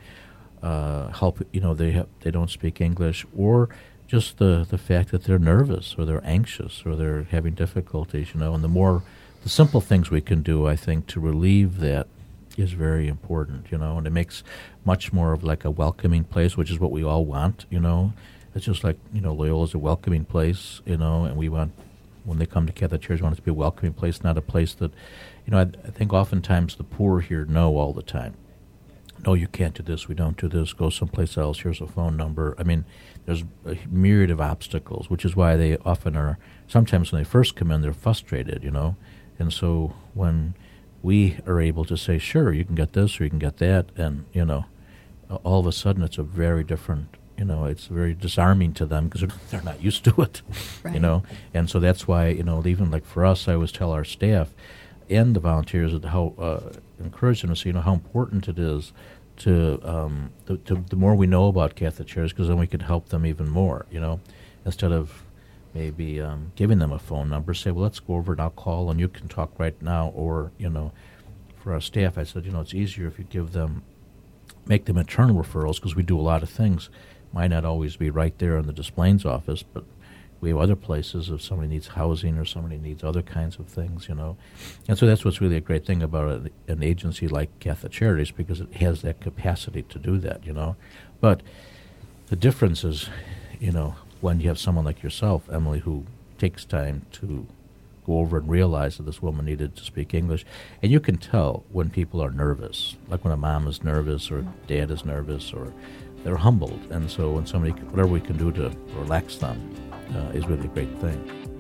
uh, help, you know, they have, they don't speak English, or just the, the fact that they're nervous or they're anxious or they're having difficulties, you know. And the more The simple things we can do, I think, to relieve that is very important, you know, and it makes much more of like a welcoming place, which is what we all want, you know. It's just like, you know, Loyola's a welcoming place, you know, and we want, when they come to Catholic Church, we want it to be a welcoming place, not a place that, you know, I, I think oftentimes the poor here know all the time. No, you can't do this, we don't do this, go someplace else, here's a phone number. I mean, there's a myriad of obstacles, which is why they often are, sometimes when they first come in, they're frustrated, you know. And so when we are able to say, sure, you can get this or you can get that, and, you know, all of a sudden it's a very different, you know, it's very disarming to them because they're not used to it, right. You know. And so that's why, you know, even like for us, I always tell our staff, and the volunteers, and how uh, encourage them to see, you know, how important it is to, um, to, to the more we know about Catholic Charities, because then we can help them even more, you know, instead of maybe um, giving them a phone number, say, well, let's go over and I'll call and you can talk right now. Or, you know, for our staff, I said, you know, it's easier if you give them, make them internal referrals, because we do a lot of things. Might not always be right there in the Des Plaines office, but we have other places if somebody needs housing or somebody needs other kinds of things, you know. And so that's what's really a great thing about a, an agency like Catholic Charities, because it has that capacity to do that, you know. But the difference is, you know, when you have someone like yourself, Emily, who takes time to go over and realize that this woman needed to speak English. And you can tell when people are nervous, like when a mom is nervous or dad is nervous, or they're humbled. And so when somebody, whatever we can do to relax them, Uh, is really a great thing.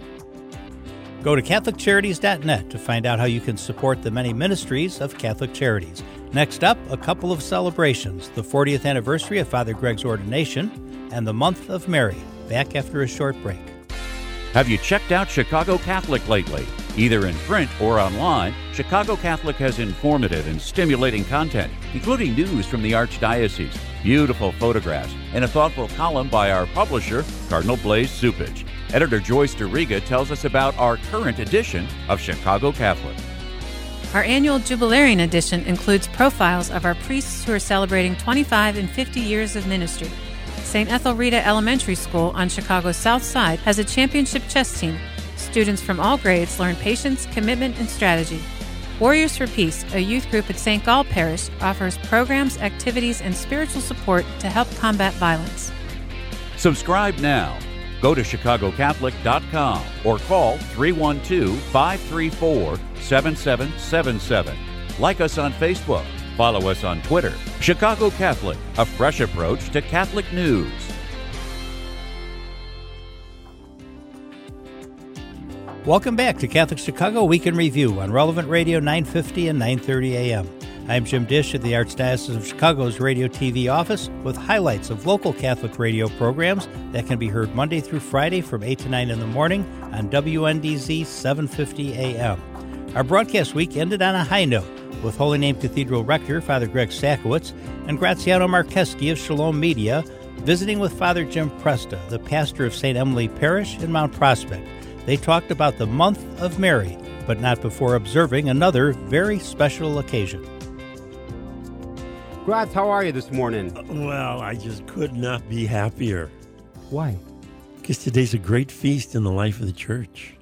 Go to Catholic Charities dot net to find out how you can support the many ministries of Catholic Charities. Next up, a couple of celebrations, the fortieth anniversary of Father Greg's ordination and the month of Mary. Back after a short break. Have you checked out Chicago Catholic lately? Either in print or online, Chicago Catholic has informative and stimulating content, including news from the Archdiocese, beautiful photographs, and a thoughtful column by our publisher, Cardinal Blaise Cupich. Editor Joyce DeRiga tells us about our current edition of Chicago Catholic. Our annual Jubilarian edition includes profiles of our priests who are celebrating twenty-five and fifty years of ministry. Saint Ethelreda Elementary School on Chicago's South Side has a championship chess team. Students from all grades learn patience, commitment, and strategy. Warriors for Peace, a youth group at Saint Gall Parish, offers programs, activities, and spiritual support to help combat violence. Subscribe now. Go to Chicago Catholic dot com or call three one two, five three four, seven seven seven seven. Like us on Facebook. Follow us on Twitter. Chicago Catholic, a fresh approach to Catholic news. Welcome back to Catholic Chicago Week in Review on Relevant Radio nine fifty and nine thirty A M. I'm Jim Dish at the Archdiocese of Chicago's Radio T V office with highlights of local Catholic radio programs that can be heard Monday through Friday from eight to nine in the morning on W N D Z seven fifty A M. Our broadcast week ended on a high note with Holy Name Cathedral Rector Father Greg Sakowicz and Graziano Marcheski of Shalom Media visiting with Father Jim Presta, the pastor of Saint Emily Parish in Mount Prospect. They talked about the month of Mary, but not before observing another very special occasion. Graz, how are you this morning? Well, I just could not be happier. Why? Because today's a great feast in the life of the church.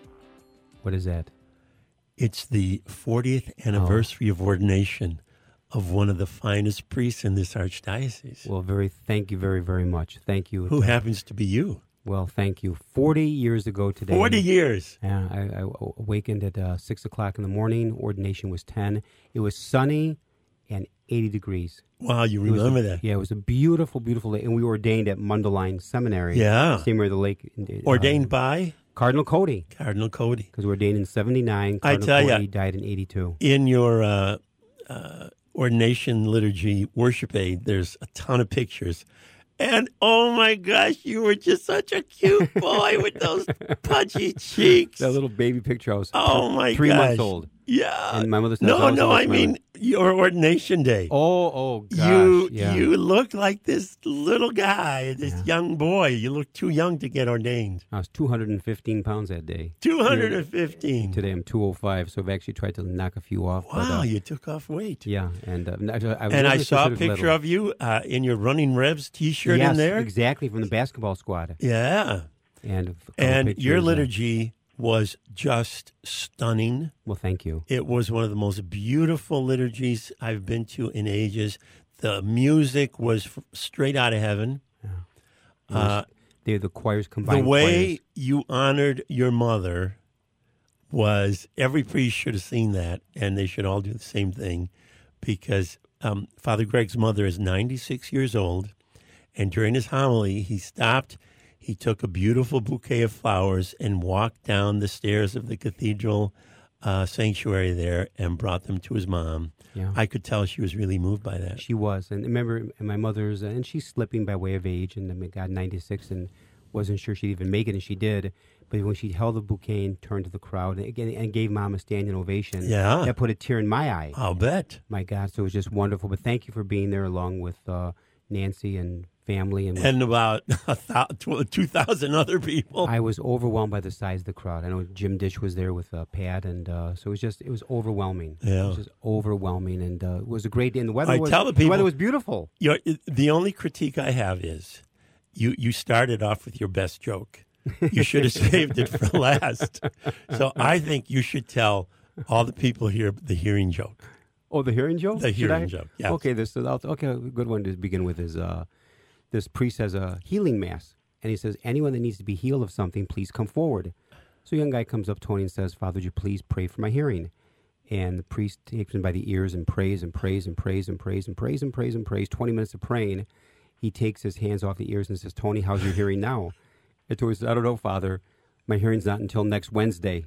What is that? It's the fortieth anniversary oh. of ordination of one of the finest priests in this archdiocese. Well, very thank you very, very much. Thank you. Who happens to be you? Well, thank you. Forty years ago today. Forty years. Yeah, I, I awakened at uh, six o'clock in the morning. Ordination was ten. It was sunny and eighty degrees. Wow, you remember a, that? Yeah, it was a beautiful, beautiful day, and we were ordained at Mundelein Seminary. Yeah, same where the lake. Uh, ordained by Cardinal Cody. Cardinal Cody, because we were ordained in seventy-nine. Cardinal I tell Cody you, died in eighty-two. In your uh, uh, ordination liturgy worship aid, there's a ton of pictures. And, oh, my gosh, you were just such a cute boy with those pudgy cheeks. That little baby picture I was oh my three gosh. months old. Yeah. And my mother said, no, no, I mean your ordination day. Oh, oh, gosh. You, yeah. you look like this little guy, this yeah. young boy. You look too young to get ordained. I was two hundred fifteen pounds that day. two hundred fifteen. Today I'm two oh five, so I've actually tried to knock a few off. Wow, but, uh, you took off weight. Yeah, and uh, I, I, and I saw a picture little. of you uh, in your Running Revs T-shirt yes, in there. Exactly, from the basketball squad. Yeah. And, and your liturgy was just stunning. Well, thank you. It was one of the most beautiful liturgies I've been to in ages. The music was f- straight out of heaven. Yeah. Uh, They're the choirs combined. The way choirs. you honored your mother was, every priest should have seen that, and they should all do the same thing, because um, Father Greg's mother is ninety-six years old, and during his homily, he stopped. He took a beautiful bouquet of flowers and walked down the stairs of the cathedral uh, sanctuary there and brought them to his mom. Yeah. I could tell she was really moved by that. She was. And remember, my mother's, and she's slipping by way of age, and God, ninety-six, and wasn't sure she'd even make it, and she did. But when she held the bouquet and turned to the crowd and, again, and gave Mom a standing ovation, Yeah. that put a tear in my eye. I'll bet. My God, so it was just wonderful. But thank you for being there along with uh, Nancy and family. And, And about a thou- two thousand other people. I was overwhelmed by the size of the crowd. I know Jim Dish was there with uh, Pat, and uh, so it was just, it was overwhelming. Yeah. It was just overwhelming, and uh, it was a great day. And the weather I was, tell the people, weather was beautiful. You're, the only critique I have is you, you started off with your best joke. You should have saved it for last. So I think you should tell all the people here the hearing joke. Oh, the hearing joke? The Should hearing I? joke, yes. Okay, this is, okay, a good one to begin with is uh, this priest has a healing mass, and he says, anyone that needs to be healed of something, please come forward. So a young guy comes up to Tony and says, Father, would you please pray for my hearing? And the priest takes him by the ears and prays and prays and prays and prays and prays and prays and prays. twenty minutes of praying. He takes his hands off the ears and says, Tony, how's your hearing now? And Tony says, I don't know, Father. My hearing's not until next Wednesday.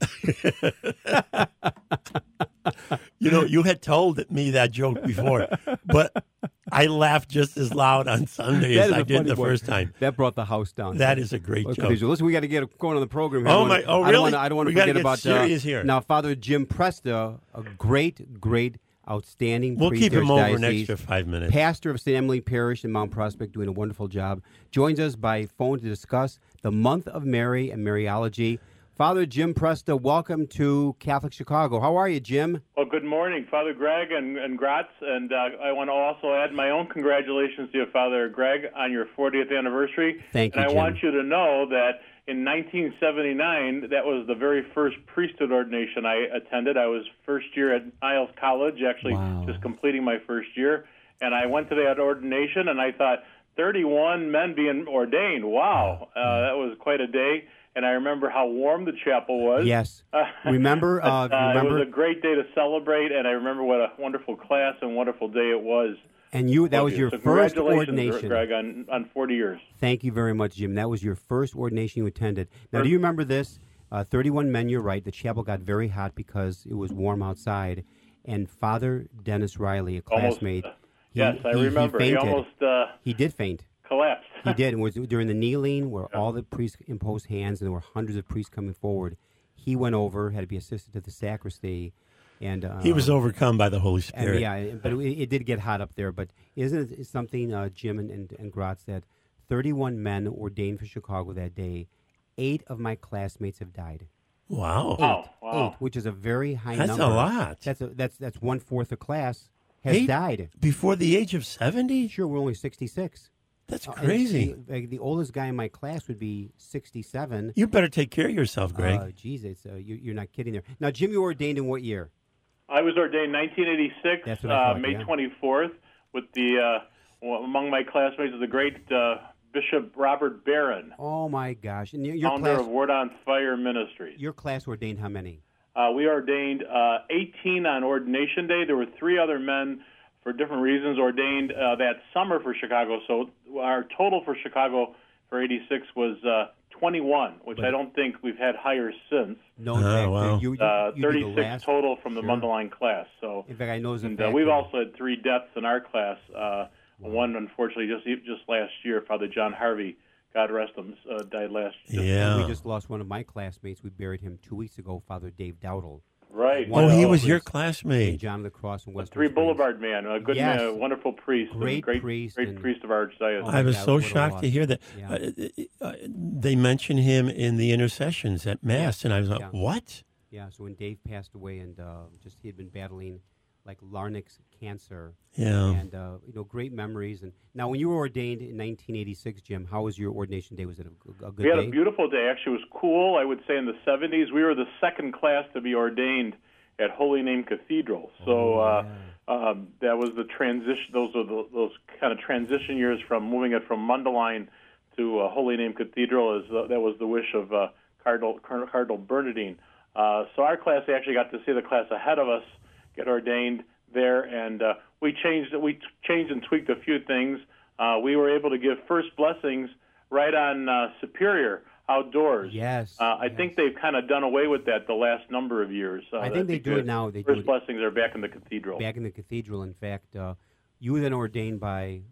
You know, you had told me that joke before, but I laughed just as loud on Sunday That as is I a did funny the one. first time. That brought the house down. That is a great Okay, joke. so listen, we got to get going on the program. Here. Oh, I my- wanna- oh, I don't really? wanna- I don't want We to gotta forget get about serious uh, here. Now, Father Jim Presta, a great, great, outstanding We'll priest keep there him at over an Diocese, extra five minutes. pastor of Saint Emily Parish in Mount Prospect, doing a wonderful job. Joins us by phone to discuss the month of Mary and Mariology. Father Jim Presta, welcome to Catholic Chicago. How are you, Jim? Well, good morning, Father Greg and, and Gratz. And uh, I want to also add my own congratulations to you, Father Greg, on your fortieth anniversary. Thank you, And I Jim. want you to know that in nineteen seventy-nine, that was the very first priesthood ordination I attended. I was first year at Niles College, actually Wow. just completing my first year. And I went to that ordination, and I thought, thirty-one men being ordained. Wow, uh, that was quite a day. And I remember how warm the chapel was. Yes. Remember? Uh, Uh, remember? It was a great day to celebrate, and I remember what a wonderful class and wonderful day it was. And you, that was your So first congratulations, ordination. Greg, on, on forty years. Thank you very much, Jim. That was your first ordination you attended. Now, do you remember this? Uh, thirty-one men, you're right. The chapel got very hot because it was warm outside. And Father Dennis Riley, a Almost, classmate, uh, yes, I remember. He He, fainted. almost, uh, he did faint. Collapsed. He did. And was during the kneeling where all the priests imposed hands and there were hundreds of priests coming forward. He went over, had to be assisted to the sacristy. And uh, He was overcome by the Holy and Spirit. yeah, but it, it did get hot up there. But isn't it something, uh, Jim and, and, and Gratz, that thirty-one men ordained for Chicago that day, eight of my classmates have died. Wow. Eight, Wow, wow. eight, which is a very high That's number. a lot. That's a, that's that's one fourth of class has Eight died before the age of seventy? Sure, we're only sixty-six. That's Uh, and crazy. The, like, the oldest guy in my class would be sixty-seven. You better take care of yourself, Greg. Uh, geez, it's, uh, you, you're not kidding there. Now, Jim, you were ordained in what year? I was ordained nineteen eighty-six, That's what I uh, thought, May yeah. twenty-fourth, with the uh, well, among my classmates is the great uh, Bishop Robert Barron, Oh my gosh! And your, your founder class, of Word on Fire Ministries. your class ordained how many? Uh, we ordained uh, eighteen on ordination day. There were three other men, for different reasons, ordained uh, that summer for Chicago. So our total for Chicago for eighty-six was uh, twenty-one, which But- I don't think we've had higher since. No, in Oh, fact, wow. you, you, Uh, you did the thirty-six last- total from the Sure. Mundelein class. So, In fact, I know as a and uh, fact we've that- also had three deaths in our class. Uh, One, unfortunately, just just last year, Father John Harvey, God rest him, uh, died last year. Yeah. We just lost one of my classmates. We buried him two weeks ago, Father Dave Dowdle. Right. Oh, he Oh, was your St. classmate. John of the Cross in Western Three Springs. Boulevard man, a good, Yes. man, a wonderful priest, and Great great priest great and- priest of our archdiocese. Oh, I was God, so what a shocked loss. to hear that. Yeah. Uh, uh, uh, they mentioned him in the intercessions at Mass, and I was like, Yeah. what? Yeah, so when Dave passed away, and uh, just he had been battling like larynx cancer. Yeah. And uh, you know, great memories. And now, when you were ordained in nineteen eighty-six, Jim, how was your ordination day? Was it a, a good We had day? a beautiful day. Actually, it was cool. I would say in the seventies, we were the second class to be ordained at Holy Name Cathedral. So uh, um, that was the transition. Those are the, those kind of transition years from moving it from Mundelein to uh, Holy Name Cathedral. Is uh, that was the wish of uh, Cardinal Cardinal Bernardine. Uh, so our class actually got to see the class ahead of us get ordained there, and uh, we changed we changed and tweaked a few things. Uh, we were able to give first blessings right on uh, Superior outdoors. Yes. Uh, I think they've kind of done away with that the last number of years. Uh, I think they do the it now. They first do it blessings are back in the cathedral. back in the cathedral. In fact, uh, you were then ordained by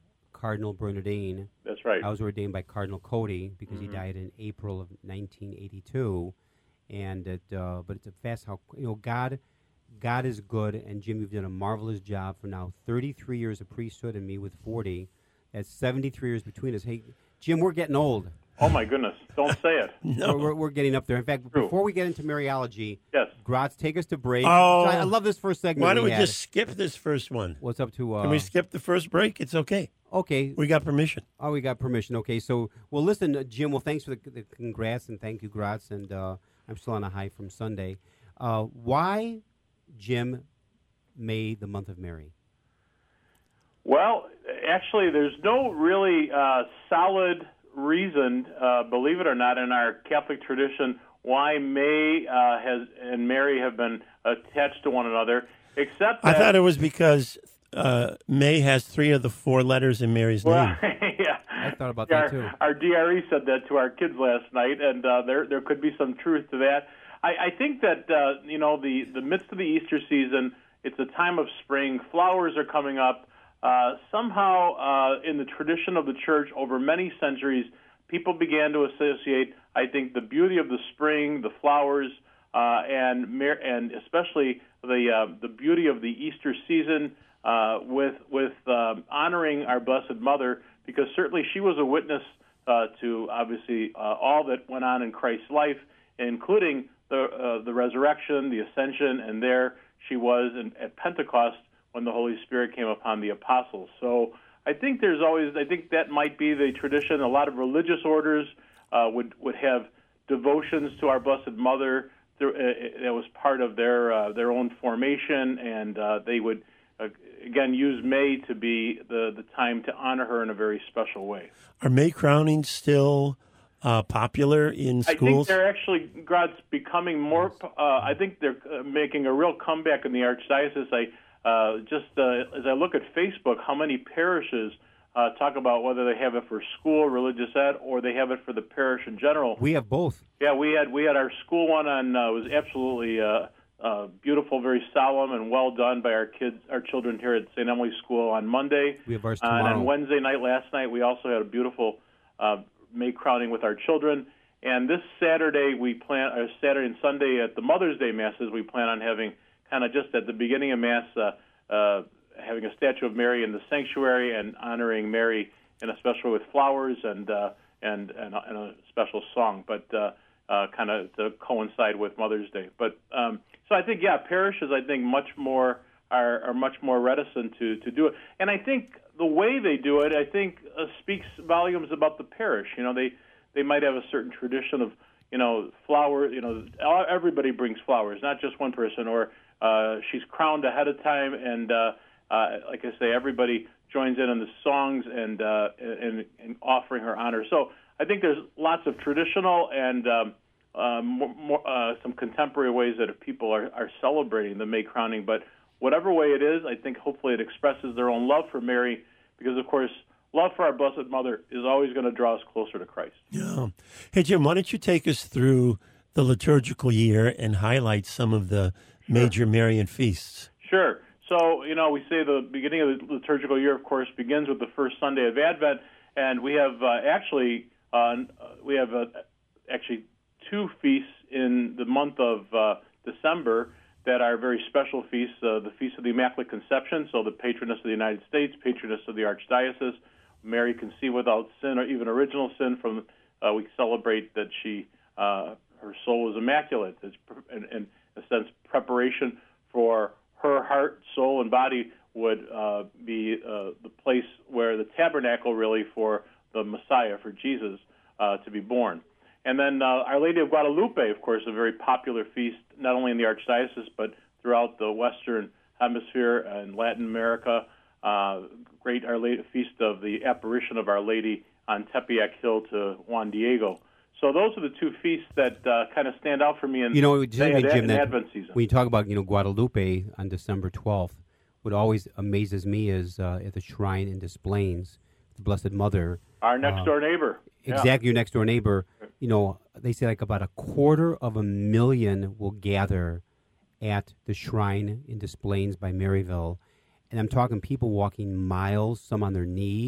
Cardinal Bernardine. That's right. I was ordained by Cardinal Cody because Mhm. he died in April of nineteen eighty-two. And it, uh, but it's a fast how you know God, God is good. And Jim, you've done a marvelous job for now thirty-three years of priesthood, and me with forty. That's seventy-three years between us. Hey, Jim, we're getting old. Oh my goodness! Don't say it. We're, we're, we're getting up there. In fact, True. before we get into Mariology, yes, Gratz, take us to break. Oh, I I love this first segment. Why don't we had. just skip this first one? What's up to? Uh, Can we skip the first break? It's okay. Okay. We got permission. Oh, we got permission. Okay, so, well, listen, uh, Jim, well, thanks for the, the congrats, and thank you, Gratz, and uh, I'm still on a high from Sunday. Uh, why, Jim, May, the month of Mary? Well, actually, there's no really uh, solid reason, uh, believe it or not, in our Catholic tradition why May uh, has and Mary have been attached to one another, except that I thought it was because uh, May has three of the four letters in Mary's well, name. yeah. I thought about our, that, too. Our D R E said that to our kids last night, and uh, there there could be some truth to that. I, I think that uh, you know the the midst of the Easter season, it's a time of spring. Flowers are coming up. Uh, somehow, uh, in the tradition of the church, over many centuries, people began to associate, I think, the beauty of the spring, the flowers, uh, and Mar- and especially the uh, the beauty of the Easter season uh, with with um, honoring our Blessed Mother, because certainly she was a witness uh, to obviously uh, all that went on in Christ's life, including the uh, the resurrection, the ascension, and there she was in, at Pentecost when the Holy Spirit came upon the apostles. So I think there's always, I think that might be the tradition. A lot of religious orders uh, would would have devotions to our Blessed Mother. There, uh, that was part of their uh, their own formation, and uh, they would uh, again use May to be the the time to honor her in a very special way. Are May crownings still uh, popular in schools? I think they're actually, God's becoming more. Uh, I think they're uh, making a real comeback in the Archdiocese. I uh, just uh, as I look at Facebook, how many parishes uh, talk about whether they have it for school, religious ed, or they have it for the parish in general. We have both. Yeah, we had we had our school one on. Uh, it was absolutely uh, uh, beautiful, very solemn, and well done by our kids, our children here at Saint Emily's School on Monday. We have ours Uh, tomorrow. and on Wednesday night, last night, we also had a beautiful uh, May crowning with our children. And this Saturday, we plan, or Saturday and Sunday at the Mother's Day Masses, we plan on having kind of just at the beginning of Mass, uh, uh, having a statue of Mary in the sanctuary and honoring Mary in a special way with flowers and uh, and, and, a, and a special song, but uh, uh, kind of to coincide with Mother's Day. But um, so I think, yeah, parishes, I think, much more are, are much more reticent to, to do it. And I think the way they do it, I think, uh, speaks volumes about the parish. You know, they they might have a certain tradition of, you know, flower. You know, everybody brings flowers, not just one person. Or uh, she's crowned ahead of time, and uh, uh, like I say, everybody joins in on the songs and uh, and, and offering her honor. So I think there's lots of traditional and um, uh, more, more, uh, some contemporary ways that people are, are celebrating the May crowning. But whatever way it is, I think hopefully it expresses their own love for Mary, because, of course, love for our Blessed Mother is always going to draw us closer to Christ. Yeah. Hey, Jim, why don't you take us through the liturgical year and highlight some of the major Marian feasts? Sure. So, you know, we say the beginning of the liturgical year, of course, begins with the first Sunday of Advent, and we have uh, actually uh, we have uh, actually two feasts in the month of uh, December that are very special feasts. Uh, the Feast of the Immaculate Conception, so the patroness of the United States, patroness of the Archdiocese, Mary conceived without sin or even original sin. From uh, we celebrate that she uh, her soul is immaculate. It's in, in a sense preparation for her heart, soul, and body would uh, be uh, the place where the tabernacle really for the Messiah, for Jesus, uh, to be born. And then uh, Our Lady of Guadalupe, of course, a very popular feast, not only in the Archdiocese, but throughout the Western Hemisphere and Latin America. Uh, great Our Lady, feast of the apparition of Our Lady on Tepeyac Hill to Juan Diego. So those are the two feasts that uh, kind of stand out for me in, You know, the just Jim, in that Advent season. when you talk about, you know, Guadalupe on December twelfth, what always amazes me is uh, at the shrine in Des Plaines, the Blessed Mother. Our next-door uh, neighbor. Yeah. Exactly, your next-door neighbor. You know, they say like about a quarter of a million will gather at the shrine in Des Plaines by Maryville. And I'm talking people walking miles, some on their knees.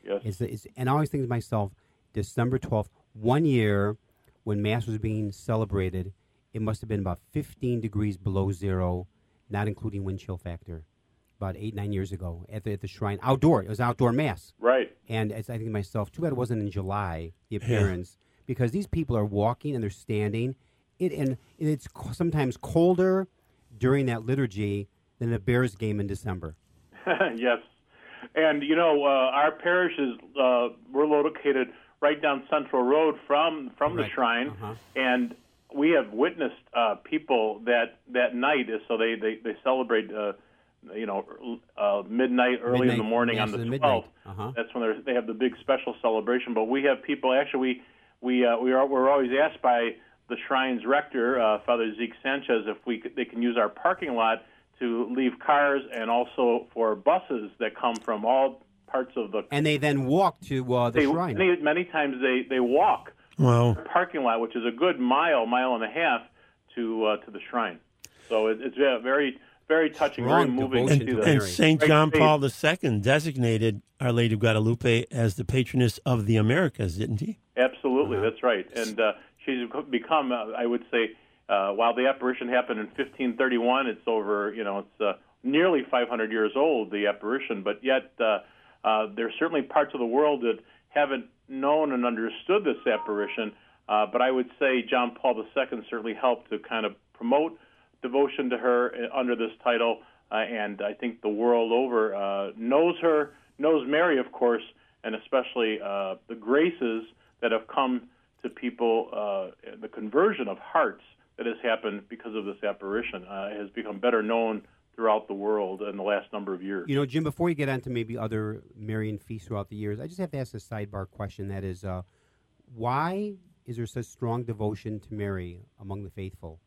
Yes. It's, it's, and I always think to myself, December twelfth, one year when Mass was being celebrated, it must have been about fifteen degrees below zero, not including wind chill factor, about eight, nine years ago at the, at the shrine. Outdoor. It was outdoor Mass. Right. And as I think to myself, too bad it wasn't in July, the appearance, yeah. because these people are walking and they're standing. It And it's co- sometimes colder during that liturgy than a Bears game in December. Yes. And, you know, uh, our parish is, uh, we're located right down Central Road from from right. the shrine, uh-huh. and we have witnessed uh, people that, that night, so they, they, they celebrate, uh, you know, uh, midnight, early midnight, in the morning on the twelfth. Uh-huh. That's when they have the big special celebration. But we have people, actually, we, we, uh, we are, we're always asked by the shrine's rector, uh, Father Zeke Sanchez, if we could, they can use our parking lot to leave cars and also for buses that come from all parts of the... And they then walk to uh, the they, shrine. Many, many times they, they walk wow. the parking lot, which is a good mile, mile and a half to uh, to the shrine. So it, it's very, very touching, Strong very moving. And, to see the and Saint John faith. Paul the Second designated Our Lady of Guadalupe as the patroness of the Americas, didn't he? Absolutely, uh-huh. That's right. And uh, she's become, uh, I would say, Uh, while the apparition happened in fifteen thirty-one, it's over, you know, it's uh, nearly five hundred years old, the apparition, but yet uh, uh, there's certainly parts of the world that haven't known and understood this apparition, uh, but I would say John Paul the Second certainly helped to kind of promote devotion to her under this title, uh, and I think the world over uh, knows her, knows Mary, of course, and especially uh, the graces that have come to people, uh, the conversion of hearts that has happened because of this apparition uh, has become better known throughout the world in the last number of years. You know, Jim, before you get on to maybe other Marian feasts throughout the years, I just have to ask a sidebar question. That is, uh, why is there such strong devotion to Mary among the faithful?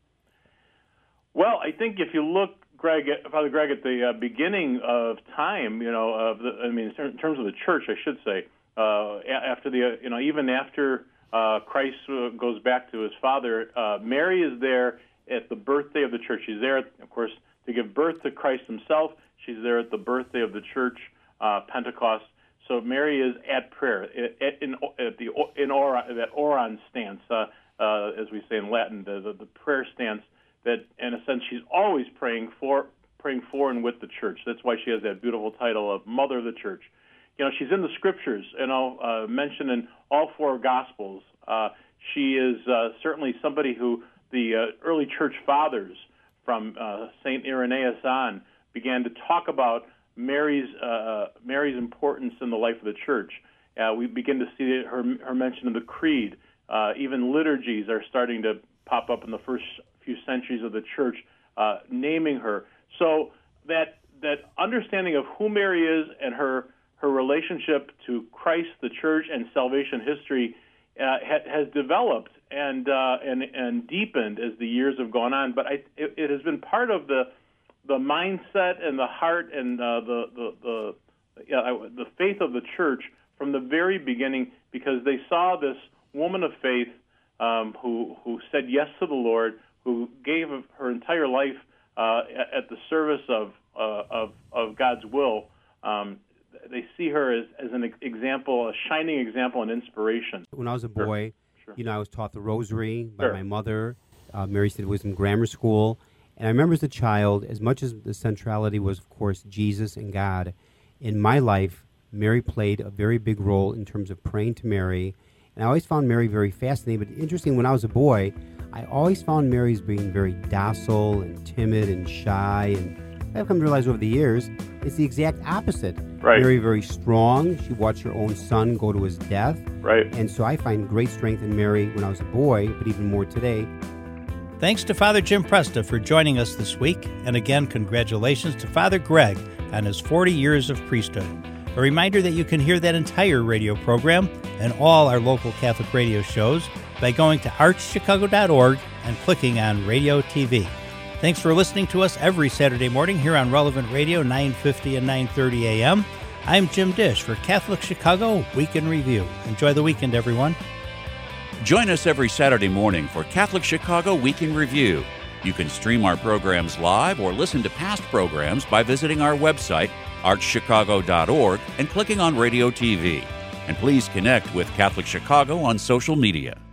Well, I think if you look, Greg, Father Greg, at the uh, beginning of time, you know, of the, I mean, in terms of the church, I should say, uh, after the, you know, even after Uh, Christ uh, goes back to his Father, uh, Mary is there at the birthday of the church. She's there, of course, to give birth to Christ himself. She's there at the birthday of the church, uh, Pentecost. So Mary is at prayer, at, in, at the in ora, that oron stance, uh, uh, as we say in Latin, the, the, the prayer stance. That, in a sense, she's always praying for, praying for and with the church. That's why she has that beautiful title of Mother of the Church. You know, she's in the Scriptures, you know, uh, mentioned in all four Gospels. Uh, she is uh, certainly somebody who the uh, early church fathers, from uh, Saint Irenaeus on, began to talk about Mary's uh, Mary's importance in the life of the church. Uh, we begin to see her her mention in the Creed. Uh, even liturgies are starting to pop up in the first few centuries of the church, uh, naming her. So that that understanding of who Mary is and her her relationship to Christ, the church, and salvation history uh, ha- has developed and uh, and and deepened as the years have gone on. But I, it, it has been part of the the mindset and the heart and uh, the the the, uh, the faith of the church from the very beginning, because they saw this woman of faith um, who who said yes to the Lord, who gave her entire life uh, at the service of uh, of of God's will. Um, They see her as, as an example, a shining example and inspiration. When I was a boy, sure. Sure. you know, I was taught the Rosary by sure. my mother. Uh, Mary State Wisdom Grammar School. And I remember as a child, as much as the centrality was, of course, Jesus and God, in my life, Mary played a very big role in terms of praying to Mary. And I always found Mary very fascinating. But interesting, when I was a boy, I always found Mary as being very docile and timid and shy. And I've come to realize over the years, it's the exact opposite. Right. Very, very strong. She watched her own son go to his death. Right. And so I find great strength in Mary when I was a boy, but even more today. Thanks to Father Jim Presta for joining us this week. And again, congratulations to Father Greg on his forty years of priesthood. A reminder that you can hear that entire radio program and all our local Catholic radio shows by going to arch chicago dot org and clicking on Radio T V. Thanks for listening to us every Saturday morning here on Relevant Radio, nine fifty and nine thirty a.m. I'm Jim Dish for Catholic Chicago Week in Review. Enjoy the weekend, everyone. Join us every Saturday morning for Catholic Chicago Week in Review. You can stream our programs live or listen to past programs by visiting our website, arch chicago dot org, and clicking on Radio T V. And please connect with Catholic Chicago on social media.